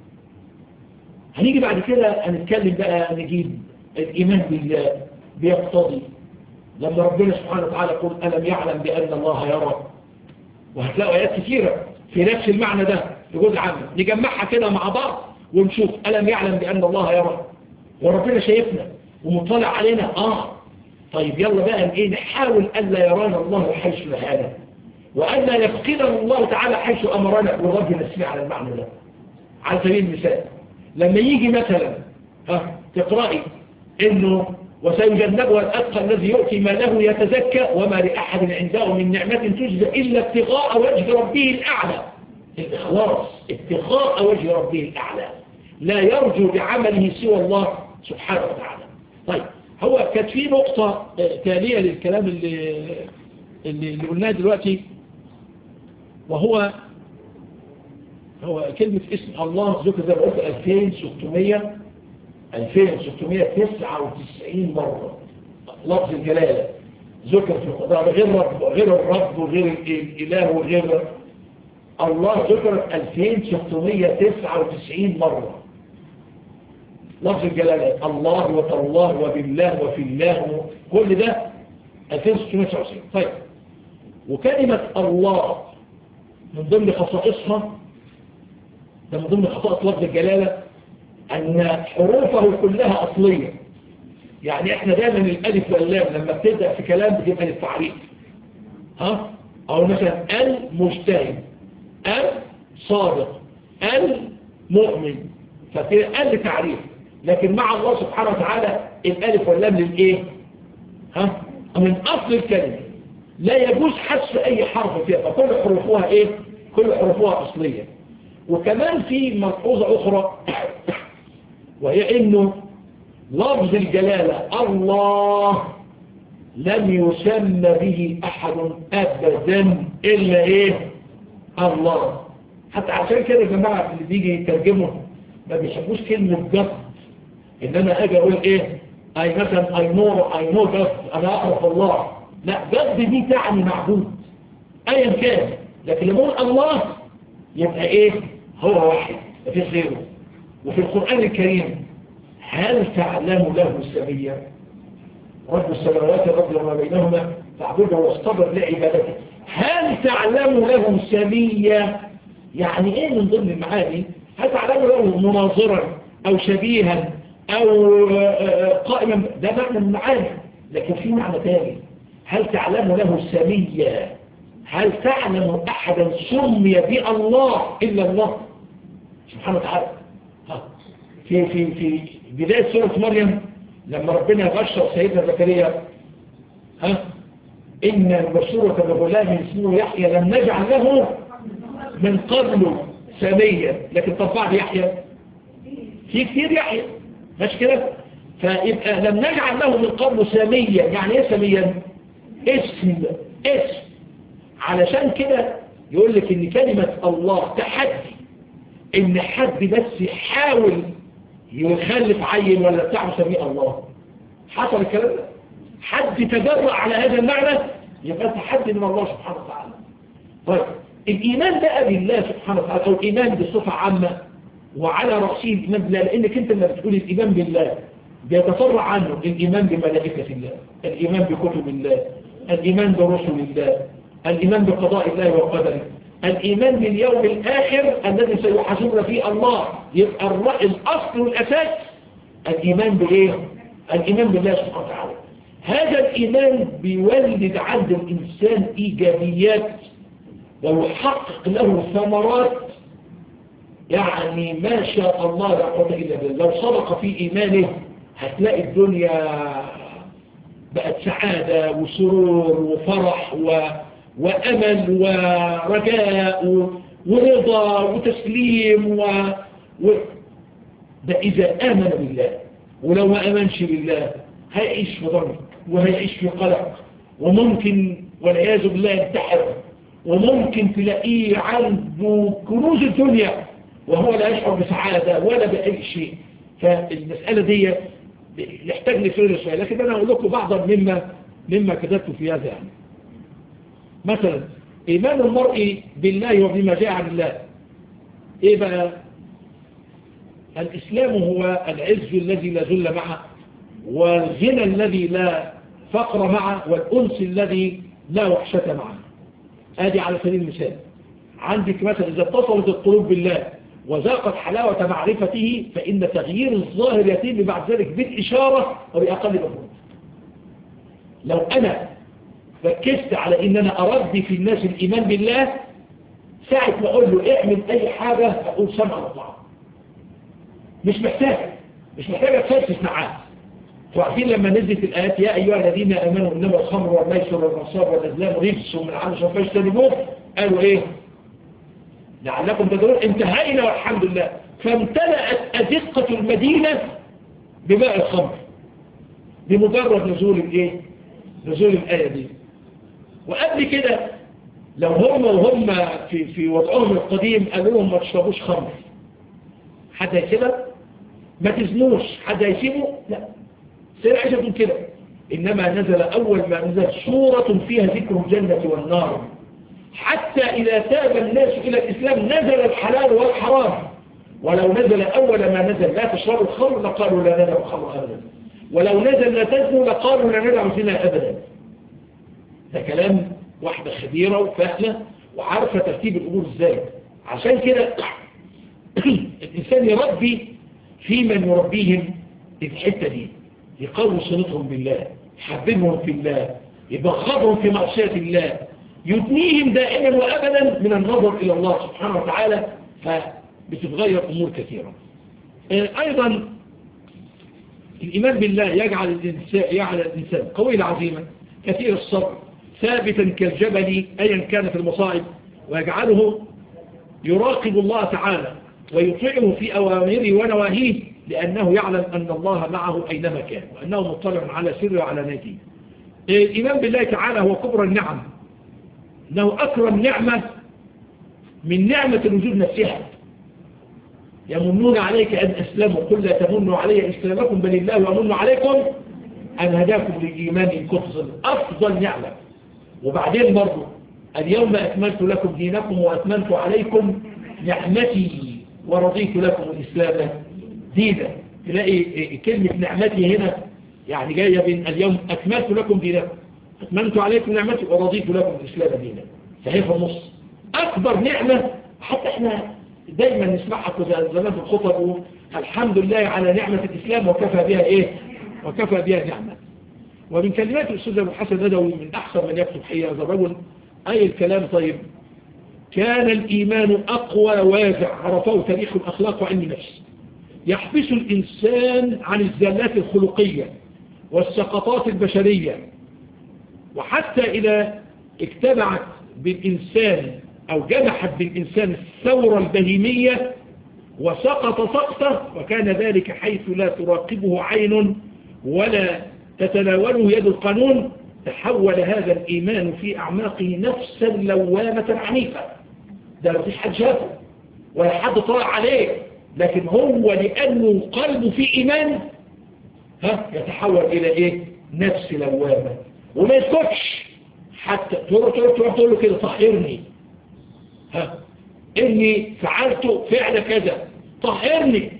هنيجي بعد كده هنتكلم بقى نجيب الإيمان بالله بيقتضي لما ربنا سبحانه وتعالى يقول ألم يعلم بأن الله يرى، وهتلاقوا آيات كثيرة في نفس المعنى ده في جزء عنه، نجمعها كده مع بعض ونشوف ألم يعلم بأن الله يرى، وربنا شايفنا ومطلع علينا. آه طيب يلا بقى ايه نحاول ألا يرانا الله حيث نهانا، وألا يفقدنا الله تعالى حيث أمرنا، وربنا نسمع على المعنى ده. على سبيل المثال لما يجي مثلا ها تقرأي إنه وسيجنبها الأتقى الذي يؤتي ماله يتزكى وما لأحد عنده من نعمة تجزى إلا ابتغاء وجه ربه الأعلى. الإخلاص ابتغاء وجه ربه الأعلى، لا يرجو بعمله سوى الله سبحانه وتعالى. طيب هو كانت في نقطة تالية للكلام اللي, اللي, اللي قلناه دلوقتي، وهو هو كلمة اسم الله ذكر زي ما قلت ألفين وستمائة وتسعة وتسعين مرة. لفظ الجلالة ذكر في القرآن غير رب غير الرب وغير الإله وغير الله ذكر ألفين وستمائة وتسعة وتسعين مرة. لفظ الجلالة الله وتالله وبالله وفي الله كل ده ألفين وستمائة وتسعة وتسعين. طيب وكلمة الله من ضمن خصائصها ده من ضمن خصائص لفظ الجلالة أن حروفه كلها أصلية. يعني إحنا دائما الألف واللام لما بتبدأ في كلام بتبقى للتعريف، ها أو مثلا المجتهد، الصادق، المؤمن، ففي ال تعريف. لكن مع الله سبحانه وتعالى الألف واللام للإيه؟ ها من أصل الكلمة لا يجوز حذف أي حرف فيها، فكل حروفها إيه؟ كل حروفها أصلية. وكمان في ملحوظة أخرى وهي إنه لفظ الجلالة الله لم يسمى به أحد أبدا إلا إيه؟ الله. حتى عشان كده يا جماعة اللي بيجي يترجمه ما بيحبوش كلمة جد، إن أنا أجي أقول إيه؟ أي مثلا أي نور أي نور جد أنا أعرف الله. لا، جد دي تعني معبود أيا كان، لكن لما أقول الله يبقى إيه؟ هو واحد مفيش غيره. وفي القرآن الكريم هل تعلم له سميا؟ رب السماوات والأرض وما بينهما فاعبده واصطبر لعبادته. هل تعلم له سميا؟ يعني ايه من ضمن المعاني؟ هل تعلم له مناظرا او شبيها او قائما؟ ده معنى من المعاني. لكن في معنى ثاني، هل تعلم له سميا؟ هل تعلم احدا سمي بالله الا الله سبحانه وتعالى؟ في في في بداية سورة مريم لما ربنا بشر سيدنا زكريا ها إن البشورة بغلام اسمه يحيى لم نجعل له من قبل سميا. لكن طب بعد يحيى في كثير يحيى مش كده؟ فيبقى لم نجعل له من قبل سميا. يعني ايه سميا؟ اسم اسم. علشان كده يقول لك ان كلمة الله تحدي، ان حد بس يحاول يخلف عين ولا بتاع سميه الله. حصل الكلام ده؟ حد تجرأ على هذا المعنى يبقى تحدي من الله سبحانه وتعالى. طيب الإيمان بقى بالله سبحانه وتعالى أو الإيمان بصفة عامة وعلى رأسه الإيمان بالله، لأنك أنت لما بتقول الإيمان بالله بيتفرع عنه الإيمان بملائكة الله، الإيمان بكتب الله، الإيمان برسل الله، الإيمان بقضاء الله وقدره، الإيمان باليوم الآخر الذي سيحاسبنا فيه الله. يبقى الأصل والأساس الإيمان بإيه؟ الإيمان بالله سبحانه وتعالى. هذا الإيمان بيولد عند الإنسان إيجابيات ويحقق له ثمرات يعني ما شاء الله لا قوة إلا بالله، لو صدق في إيمانه هتلاقي الدنيا بقت سعادة وسرور وفرح و... وأمل ورجاء و... ورضا وتسليم و... و... ده إذا آمن بالله. ولو ما آمنش بالله هيعيش في ضنك وهيعيش في قلق، وممكن والعياذ بالله ينتحر، وممكن تلاقيه عنده كنوز الدنيا وهو لا يشعر بسعادة ولا بأي شيء. فالمسألة دي يحتاج لفير شوية، لكن أنا أقول لكم بعضا مما مما كتبت في هذا. يعني مثلا إيمان المرء بالله وبما جاء عن الله إيه بقى؟ الإسلام هو العز الذي لا ذل معه، والغنى الذي لا فقر معه، والأنس الذي لا وحشة معه. هذه على سبيل المثال. عندك مثلا إذا اتصلت القلوب بالله وذاقت حلاوة معرفته فإن تغيير الظاهر يتم بعد ذلك بالإشارة وبأقل مجهود. لو أنا ركزت على إن أنا أربي في الناس الإيمان بالله، ساعة ما أقول له اعمل أي حاجة أقول سمع وطاعة، مش محتاج مش محتاج أتفلسف معاه. وعارفين لما نزلت الآيات يا أيها الذين آمنوا إنما الخمر والميسر والأنصاب والأزلام رجس من عمل الشيطان فاجتنبوه، قالوا إيه؟ لعلكم تدرون. انتهينا والحمد لله. فامتلأت أزقة المدينة بماء الخمر بمجرد نزول الإيه؟ نزول الآية دي. وقبل كده لو هم وهم في في وضعهم القديم قالوا لهم ما تشربوش خمر، حد هيسيبها؟ ما تزنوش، حد هيسيبه؟ لا، سير عجب كده. إنما نزل أول ما نزل سورة فيها ذكر الجنة والنار، حتى إذا تاب الناس إلى الإسلام نزل الحلال والحرام. ولو نزل أول ما نزل لا تشربوا الخمر لقالوا لا ندع الخمر أبدا، ولو نزل لا تزنوا لقالوا لا ندع الزنا أبدا. ده كلام واحدة خبيرة وفاهمة وعارفة ترتيب الأمور إزاي. عشان كده الإنسان يربي في من يربيهم في الحتة دي، يقوي صلتهم بالله، يحببهم في الله، يبغضهم في معصية الله، يدنيهم دائما وأبدا من النظر إلى الله سبحانه وتعالى، فبتتغير أمور كثيرة. أيضا الإيمان بالله يجعل الإنسان, يجعل الإنسان قوي عظيما كثير الصبر ثابتا كالجبل أيا كانت المصائب، ويجعله يراقب الله تعالى ويطيعه في أوامره ونواهيه، لأنه يعلم أن الله معه أينما كان، وأنه مطلع على سره وعلى ناديه. الإيمان بالله تعالى هو كبرى النعم، أنه أكرم نعمة من نعمة الوجود نفسها. يمنون عليك أن أسلموا، قل لا تمنوا علي إسلامكم بل الله يمن عليكم أن هداكم للإيمان إن كنتم، أفضل نعمة. وبعدين برضو اليوم أكملت لكم دينكم وأتممت عليكم نعمتي ورضيت لكم الإسلام دينا. تلاقي كلمة نعمتي هنا يعني جاية بين اليوم أكملت لكم دينكم أتممت عليكم نعمتي ورضيت لكم الإسلام دينا، فهي في النص أكبر نعمة. حتى احنا دايما نسمعها زمان في الخطب، الحمد لله على نعمة الإسلام وكفى بها إيه؟ وكفى بها نعمة. ومن كلمات الأستاذ أبو الحسن الندوي من أحسن من يكتب حقيقة هذا الرجل أي الكلام طيب: كان الإيمان أقوى وازع عرفه تاريخ الأخلاق وعلم النفس، يحبس الإنسان عن الزلات الخلقية والسقطات البشرية، وحتى إذا اجتمعت بالإنسان أو جمحت بالإنسان الثورة البهيمية وسقط سقطة، وكان ذلك حيث لا تراقبه عين ولا تتناوله يد القانون، تحول هذا الإيمان في أعماقه نفسا لوامة عنيفة. ده مفيش حد شافه ولا حد طلع عليه، لكن هو لأنه قلبه في إيمان ها يتحول إلى إيه؟ نفس لوامة. وما يسكتش حتى تروح تروح تقول له كده طهرني، ها إني فعلت فعل كذا طهرني.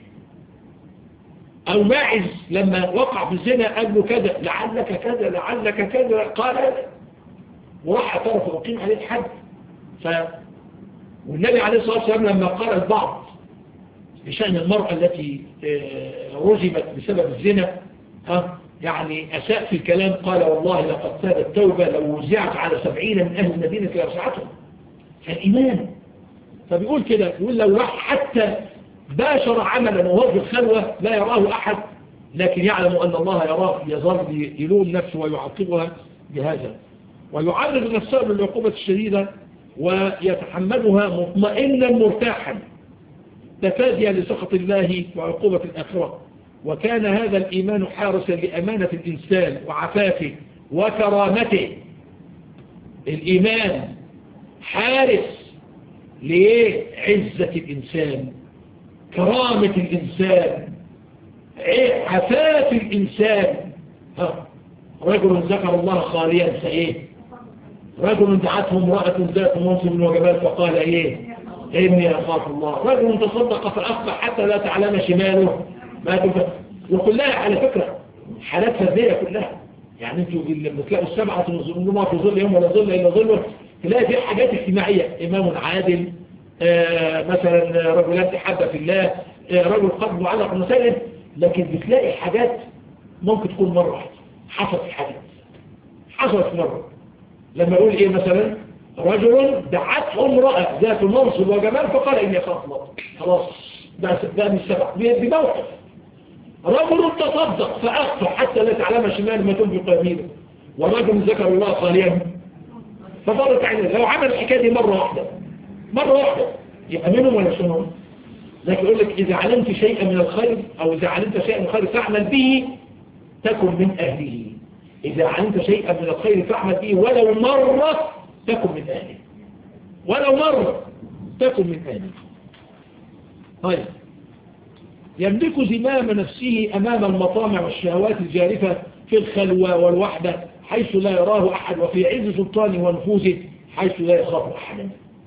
أو ماعز لما وقع في الزنا قال له كذا لعلك كذا لعلك كذا قال هذا، وراح اعترف وقيم عليه الحد. ف والنبي عليه الصلاة والسلام لما قال البعض بشأن المرأة التي رجمت بسبب الزنا ها يعني أساء في الكلام، قال والله لقد سادت توبة لو وزعت على سبعين من أهل المدينة لأسعتهم. فالإيمان فبيقول كده، يقول لو راح حتى باشر عملا وهو في الخلوة لا يراه أحد، لكن يعلم أن الله يراه، يظل يلوم نفسه ويعاقبها بهذا، ويعرض نفسه للعقوبة الشديدة ويتحملها مطمئنا مرتاحا تفاديا لسخط الله وعقوبة الآخرة. وكان هذا الإيمان حارسا لأمانة الإنسان وعفافه وكرامته. الإيمان حارس لعزة الإنسان، كرامة الإنسان، عفاف الإنسان. ها. رجل ذكر الله خاليا فإيه؟ رجل دعته امرأة ذات منصب وجمال فقال إيه؟ إني أخاف الله. رجل تصدق فأصبح حتى لا تعلم شماله ما تنفق. وكلها على فكرة حالات فردية كلها. يعني انتوا بتلاقوا السبعة تنظلوا في ظل يوم ولا ظل إلا ظله، تلاقي في حاجات اجتماعية، إمام عادل، آه مثلا رجلان تحب في الله، آه رجل قلبه علق مسلم. لكن بتلاقي حاجات ممكن تكون مرة واحدة حصلت في حدث، حصلت مرة. لما يقول إيه مثلا رجل دعته امرأة ذات منصب وجمال فقال إني أخاف الله، خلاص ده من السبع بموقف. رجل تصدق فأخفى حتى لا تعلم شمال ما تنفق يمينه، ورجل ذكر الله خاليا فضلت عينه. لو عمل الحكاية دي مرة واحدة مرة واحدة يبقى منهم ولا شنو؟ لكن يقول لك إذا علمت شيئا من الخير أو إذا علمت شيئا من الخير فاعمل به تكن من أهله. إذا علمت شيئا من الخير فاعمل به ولو مرة تكن من أهله، ولو مرة تكن من أهله. طيب، يملك زمام نفسه أمام المطامع والشهوات الجارفة في الخلوة والوحدة حيث لا يراه أحد، وفي عز سلطانه ونفوذه حيث لا يخاف أحدا.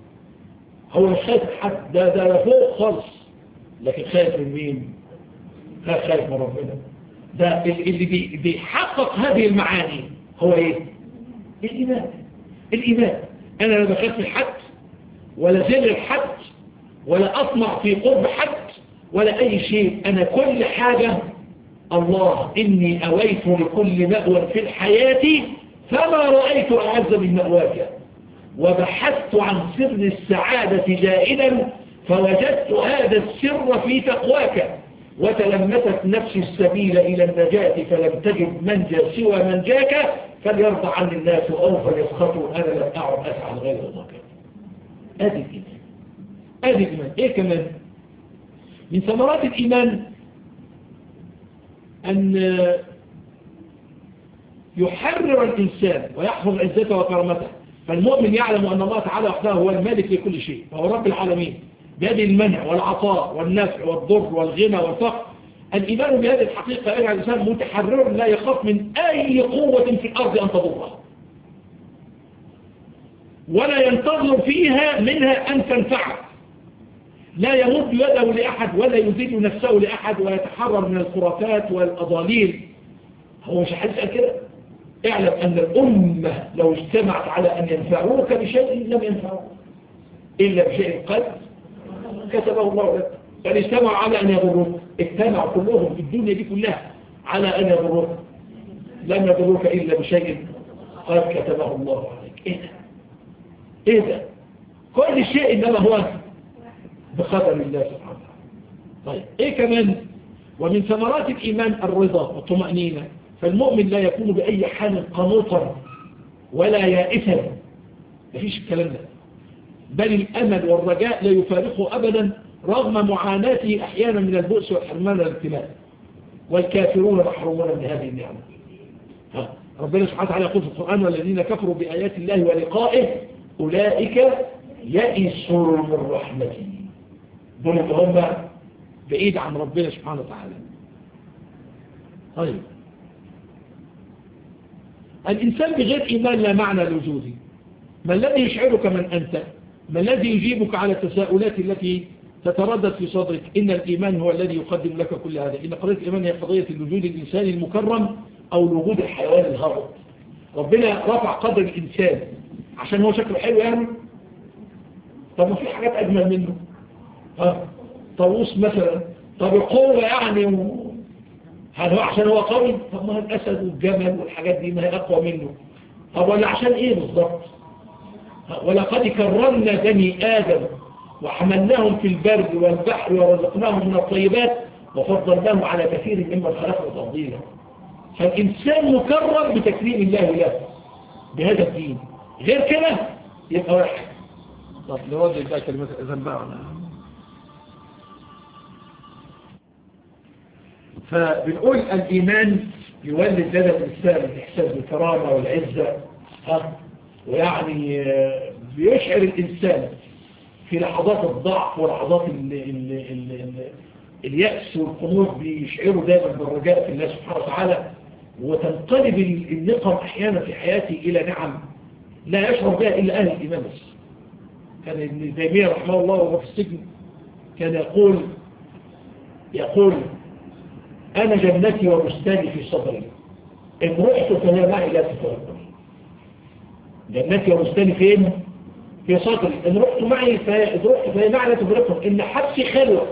هو مش خايف حد، ده ده فوق خالص، لكن خايف من مين؟ لا، خايف من ربنا. ده اللي بيحقق هذه المعاني هو ايه؟ الإيمان. الإيمان. أنا لا بخاف من حد ولا زل الحد ولا أطمع في قرب حد ولا أي شيء. أنا كل حاجة الله إني أويت لكل مأوى في الحياة فما رأيت أعز من مأواك، وبحثت عن سر السعادة جائدا فوجدت هذا السر في تقواك، وتلمست نفسي السبيل إلى النجاة فلم تجد منجى سوى منجاك، فليرضى عني الناس أو فليسخطوا أنا لم أعد أسعى غير الله. هذه الإيمان. هذه الإيمان. إيه كمان من ثمرات الإيمان؟ أن يحرر الإنسان ويحفظ عزته وكرامته. فالمؤمن يعلم أن الله تعالى وحده هو المالك لكل شيء، وهو رب العالمين بيده المنع والعطاء والنفع والضر والغنى والفقر. الإيمان بهذه الحقيقة يجعل الإنسان متحرر لا يخاف من أي قوة في الأرض أن تضره، ولا ينتظر فيها منها أن تنفعه. لا يمد يده لأحد ولا يزيد نفسه لأحد ويتحرر من الخرافات والأضاليل. هو مش هيسأل كده. اعلم أن الأمة لو اجتمعت على أن ينفعوك بشيء لم ينفعوك إلا بشيء قد كتبه الله لك. يعني اجتمعوا على أن يضروك، اجتمعوا كلهم في الدنيا دي كلها على أن يضروك، لم يضروك إلا بشيء قد كتبه الله عليك. إيه ده؟ إيه ده؟ كل شيء إنما هو بقدر الله سبحانه وتعالى. طيب، إيه كمان؟ ومن ثمرات الإيمان الرضا والطمأنينة. فالمؤمن لا يكون بأي حال قنوطا ولا يائسا، مفيش الكلام ده، بل الأمل والرجاء لا يفارقه أبدا رغم معاناته أحيانا من البؤس والحرمان والابتلاء، والكافرون محرومون من هذه النعمة. ربنا سبحانه وتعالى يقول في القرآن والذين كفروا بآيات الله ولقائه أولئك يئسوا من رحمته. دول هم بعيد عن ربنا سبحانه وتعالى. طيب، الإنسان بغير إيمان لا معنى لوجوده. ما الذي يشعرك من أنت؟ ما الذي يجيبك على التساؤلات التي تتردد في صدرك؟ إن الإيمان هو الذي يقدم لك كل هذا. إن قضية الإيمان هي قضية الوجود الإنساني المكرم أو الوجود الحيواني الهابط. ربنا رفع قدر الإنسان عشان هو شكله حلو يعني. طب ما في حاجات أجمل منه. ها، طاووس مثلا. طب القوة يعني و... هل هو عشان هو قوي؟ طب ما الأسد والجمل والحاجات دي ما هي أقوى منه. طب ولا عشان إيه بالضبط؟ ولقد كرمنا بني آدم وحملناهم في البر والبحر ورزقناهم من الطيبات وفضلناهم على كثير ممن خلقنا تفضيلا. فالإنسان مكرم بتكريم الله له بهذا الدين، غير كده يبقى واحد. طب نوجه بقى كلمة الإذن بقى. فبنقول الإيمان يولد لدى الإنسان الإحساس بالكرامة والعزة، ها ويعني بيشعر الإنسان في لحظات الضعف ولحظات ال ال ال ال اليأس والقنوط بيشعروا دائما بالرجاء في الله سبحانه وتعالى، وتنقلب النقم أحيانا في حياته إلى نعم لا يشعر بها إلا أهل الإيمان بس. كان ابن تيمية رحمه الله وهو في السجن كان يقول يقول أنا جنتي وبستاني في صدري، إن رحت فهي معي لا تفرقني. جنتي وبستاني فين؟ في صدري، إن رحت معي فهي, إن رحت فهي معي لا تفرقني. إن حبسي خلوة،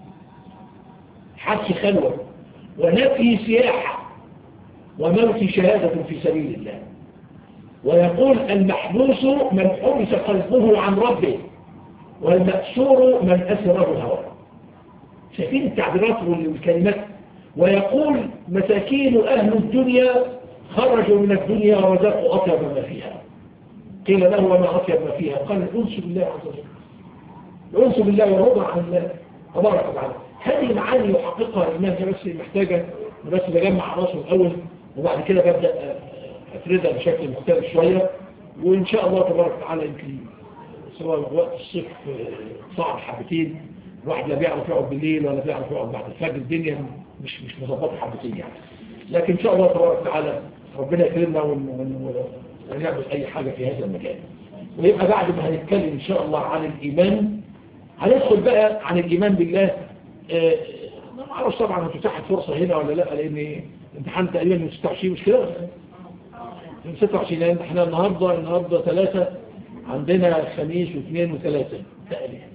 حبسي خلوة، ونفي سياحة، وموتي شهادة في سبيل الله. ويقول المحبوس من حبس قلبه عن ربه، والمأسور من أسره هواه. شايفين التعبيرات والكلمات. ويقول مساكين أهل الدنيا خرجوا من الدنيا وذاقوا أطيب ما فيها. قيل له وما أطيب ما فيها؟ قال الأنس بالله عز وجل، الأنس بالله والرضا عن الله تبارك وتعالى. هذه المعاني يحققها الإيمان، هي بس محتاجة بس بجمع راسه الأول، وبعد كده ببدأ أفردها بشكل مختلف شوية. وإن شاء الله تبارك وتعالى يمكن سواء وقت الصيف صعب حبتين، الواحد لا بيعرف يقعد بالليل ولا بيعرف يقعد بعد الفجر، الدنيا مش مش مظبطه حبتين يعني. لكن ان شاء الله تبارك وتعالى ربنا يكرمنا ونعمل اي حاجه في هذا المجال. ويبقى بعد ما هنتكلم ان شاء الله عن الايمان، هندخل بقى عن الايمان بالله. آه ما اعرفش طبعا هتتاح فرصه هنا ولا لا، لان امتحان تقريبا من ستة وعشرين، مش كده؟ من ستة وعشرين، لان احنا النهارده النهارده ثلاثة، عندنا خميس واثنين وثلاثة تقريبا.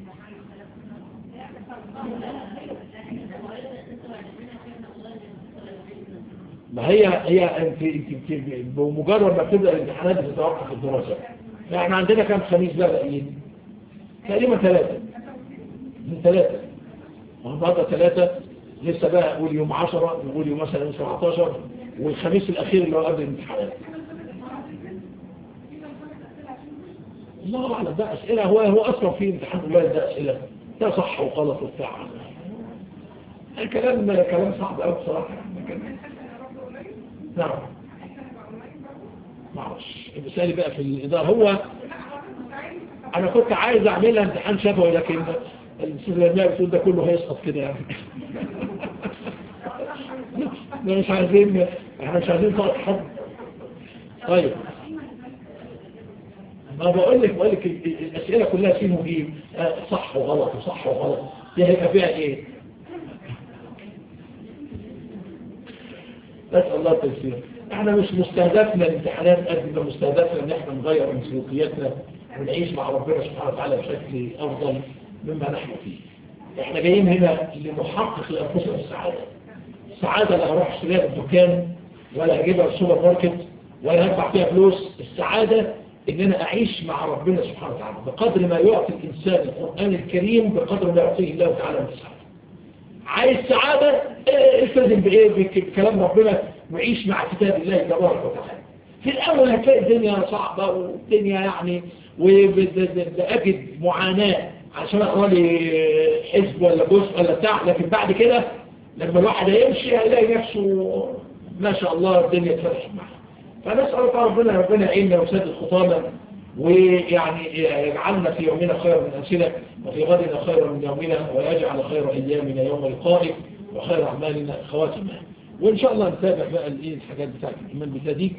ما هي هي انت انت بمجرد ما تبدا الامتحانات بتتوقف الدراسه. احنا عندنا كام خميس بقى باقيين؟ تقريبا ثلاثه من ثلاثه، النهارده ثلاثه، لسه بقى نقول يوم عشرة، نقول يوم مثلا يوم سبعتاشر، والخميس الاخير اللي هو قبل الامتحانات. الله اعلم بقى اسئله، هو هو اصلا في امتحان الولد ده اسئله ده صح وغلط وبتاع. الكلام كلام صعب قوي بصراحه. نعم معرفش المثالي بقى في الإدارة. هو أنا كنت عايز أعملها امتحان شفوي، لكن الأستاذ الأمنية بتقول ده كله هيسقط كده يعني. مش عايزين احنا مش عايزين نطلع حد. طيب ما بقول لك بقول لك الأسئلة كلها فيه مجيب صح وغلط وصح وغلط، دي هيبقى فيها إيه؟ نسأل الله التيسير. احنا مش مستهدفنا الامتحانات قد ما مستهدفنا ان احنا نغير من سلوكياتنا ونعيش مع ربنا سبحانه وتعالى بشكل افضل مما نحن فيه. احنا جايين هنا لنحقق لانفسنا السعاده. السعاده لا هروح اشتريها في الدكان ولا هجيبها في السوبر ماركت ولا هدفع فيها فلوس. السعاده ان انا اعيش مع ربنا سبحانه وتعالى بقدر ما يعطي الانسان القران الكريم بقدر ما يعطيه الله تعالى من السعاده. عايز سعادة التزم بإيه؟ بكلام ربنا وعيش مع كتاب الله تبارك وتعالى. في الأول هتلاقي الدنيا صعبة والدنيا يعني وأجد معاناة عشان أقرأ لي حزب ولا جزء ولا بتاع، لكن بعد كده لما الواحد يمشي هيلاقي نفسه ما شاء الله الدنيا تفتح معه. فنسأل الله ربنا ربنا يعيننا ويسدد خطانا، ويعني يجعلنا في يومنا خير من أمثلة، وفي غدنا خير من يومنا، ويجعل خير أيامنا يوم لقائه، وخير أعمالنا خواتمها. وإن شاء الله نتابع بقى الإيه الحاجات بتاعت الإيمان بالله دي.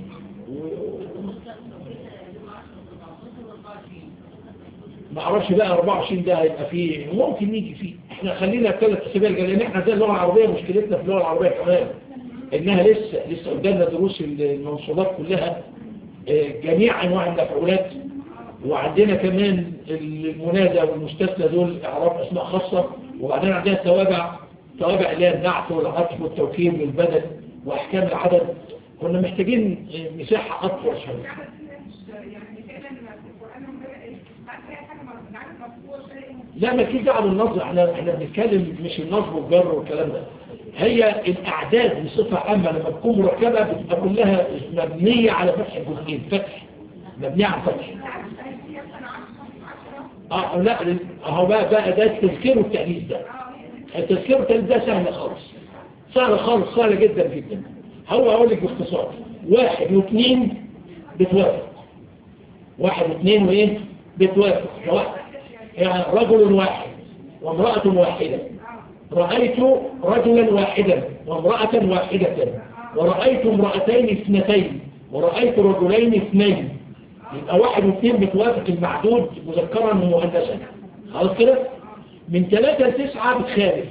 ما اعرفش بقى أربعة وعشرين ده هيبقى فيه، ممكن نيجي فيه. احنا خلينا ثلاث اسابيع، لان احنا زي اللغه العربيه مشكلتنا في اللغه العربيه كمان انها لسه لسه قدامنا دروس المنصوبات كلها جميع انواع المفعولات، وعندنا كمان المنادى والمستثنى دول اعراب اسماء خاصه، وبعدين عندنا التوابع توابع اللي هي النعت والعطف والتوكيد والبدل واحكام العدد. كنا محتاجين مساحه اكبر شويه. لا ما فيش دعوه بالنصب، احنا احنا بنتكلم مش النصب والجر والكلام ده. هي الاعداد بصفه عامه لما تكون مركبه بتبقى كلها مبنيه على فتح الجزئين، فتح مبنيه على فتح. اه لا اهو بقى بقى ده التذكير والتأنيث ده. التذكير والتأنيث ده سهل خالص، سهل خالص، سهل جدا جدا. هو اقول لك باختصار، واحد واثنين بتوافق، واحد واثنين وايه بتوافق، واحد يعني رجل واحد وامرأة واحدة. رأيت رجلا واحدا وامرأة واحدة، ورأيت امرأتين اثنتين، ورأيت رجلين اثنين. يبقى واحد واثنين بتوافق المعدود مذكرا ومؤنثا. خلاص كده؟ من ثلاثة لتسعة بتخالف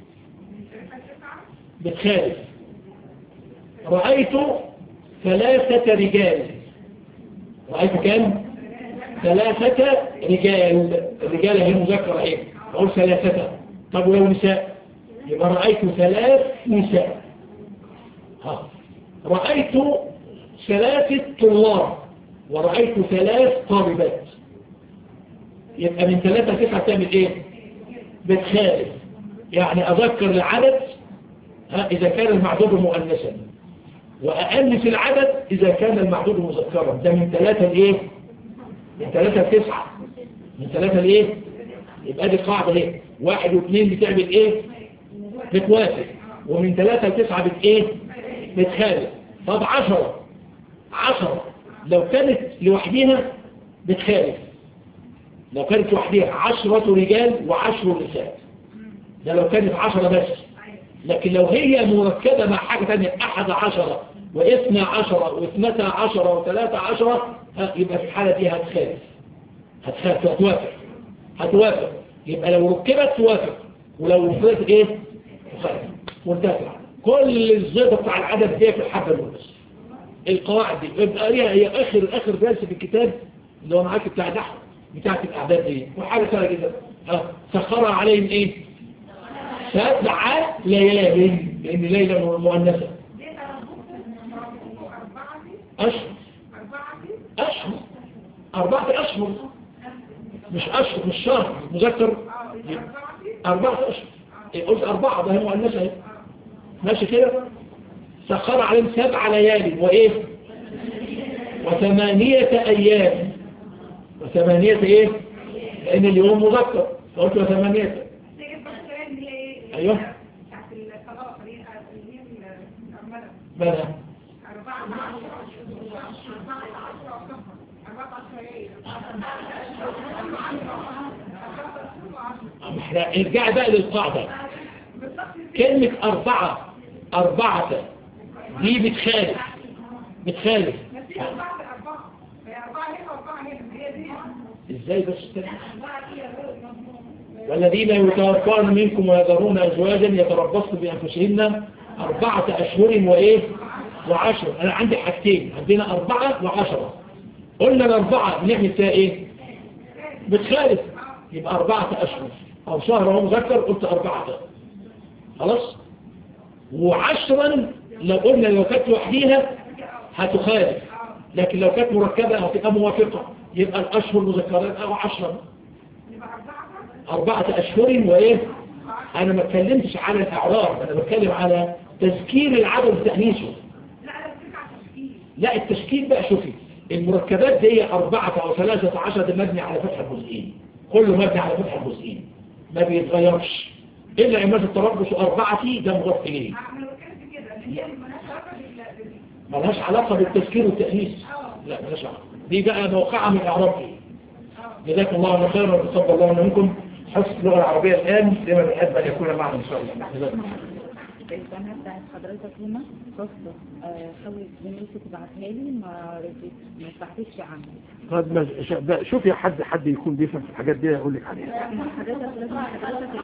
بتخالف رأيت ثلاثة رجال. رأيت كام؟ ثلاثة رجال. الرجال هي مذكرة ايه؟ أقول ثلاثة. طب ولو نساء؟ يبقى رأيت ثلاث نساء. ها. رأيت ثلاثة طلاب ورأيت ثلاث طالبات. يبقى من ثلاثة تسعة تعمل ايه؟ بتخالف. يعني أذكر العدد ها إذا كان المعدود مؤنثا، وأأنث العدد إذا كان المعدود مذكرا. ده من ثلاثة لإيه؟ من ثلاثة لتسعة. من ثلاثة لإيه؟ يبقى دي قاعدة ايه؟ واحد واثنين بتعمل ايه؟ بتوافق. ومن ثلاثة لتسعة بت ايه؟ بتخالف. طب عشرة عشرة لو كانت لوحديها بتخالف. لو كانت لوحديها عشرة رجال وعشر نساء، ده لو كانت عشرة بس. لكن لو هي مركبة مع حاجة تانية، أحد عشرة واثنى عشرة واثنتا عشرة وثلاثة عشرة، يبقى في الحالة دي هتخالف هتخالف هتوافق هتوافق يبقى لو ركبت توافق، ولو ركبت ايه؟ تخالف. مرتفع. كل الزيطة بتاع العدد دي في الحبة الأولى. القواعد دي يبقى هي هي آخر آخر درس في الكتاب اللي هو معاك بتاع نحو بتاعت الأعداد دي، وحاجة سهلة جدا. اه سخرها عليهم ايه؟ سبع ليال، لأن ليلة مؤنثة. أشهر أشهر أربعة أشهر مش أشهر مش شهر مذكر. أربعة أشهر قلت أربعة ده هي مؤنثة ماشي كده. سخر عليهم سبع ليالي وإيه وثمانية أيام. وثمانية إيه؟ لأن اليوم مذكر قلت وثمانية. أيوه ماذا؟ ارجع بقى للقاعدة. كلمة أربعة أربعة دي بتخالف بتخالف ازاي بس والذين يتوفون منكم ويذرون أزواجا يتربصن بأنفسهن أربعة أشهر وإيه وعشر. أنا عندي حاجتين، عندنا أربعة وعشرة. قلنا الأربعة بنعمل فيها إيه؟ بتخالف. يبقى أربعة أشهر أو شهر هو مذكر، قلت أربعة خلاص. وعشرا لو قلنا لو كانت لوحديها هتخالف، لكن لو كانت مركبة هتبقى موافقة. يبقى الأشهر مذكرات أو عشرا. أربعة أشهر وإيه؟ أنا ما اتكلمتش على الإعراب، أنا بتكلم على تذكير العدد وتأنيثه. لا التشكيل بقى شوفي المركبات دي أربعة أو ثلاثة عشر ده مبني على فتح الجزئين، كله مبني على فتح الجزئين ما بيتغيرش إلا عماد التربص أربعة ده مضاف إليه. ملهاش علاقة بالتذكير والتأنيث، لا ملهاش علاقة. دي بقى موقعها من الإعراب دي. جزاكم الله خيرا وتقبل الله منكم حفظ اللغة العربية الآن لما بنحب أن يكون معنا إن شاء الله. جزاكم الله. البنات بتاعت حضرتك هنا قصة حاول زميلتي تبعتها لي ما ما فتحتش عنها. طب شوفي حد حد يكون بيفهم في الحاجات دي يقول لك عليها. حضرتك لازم حضرتك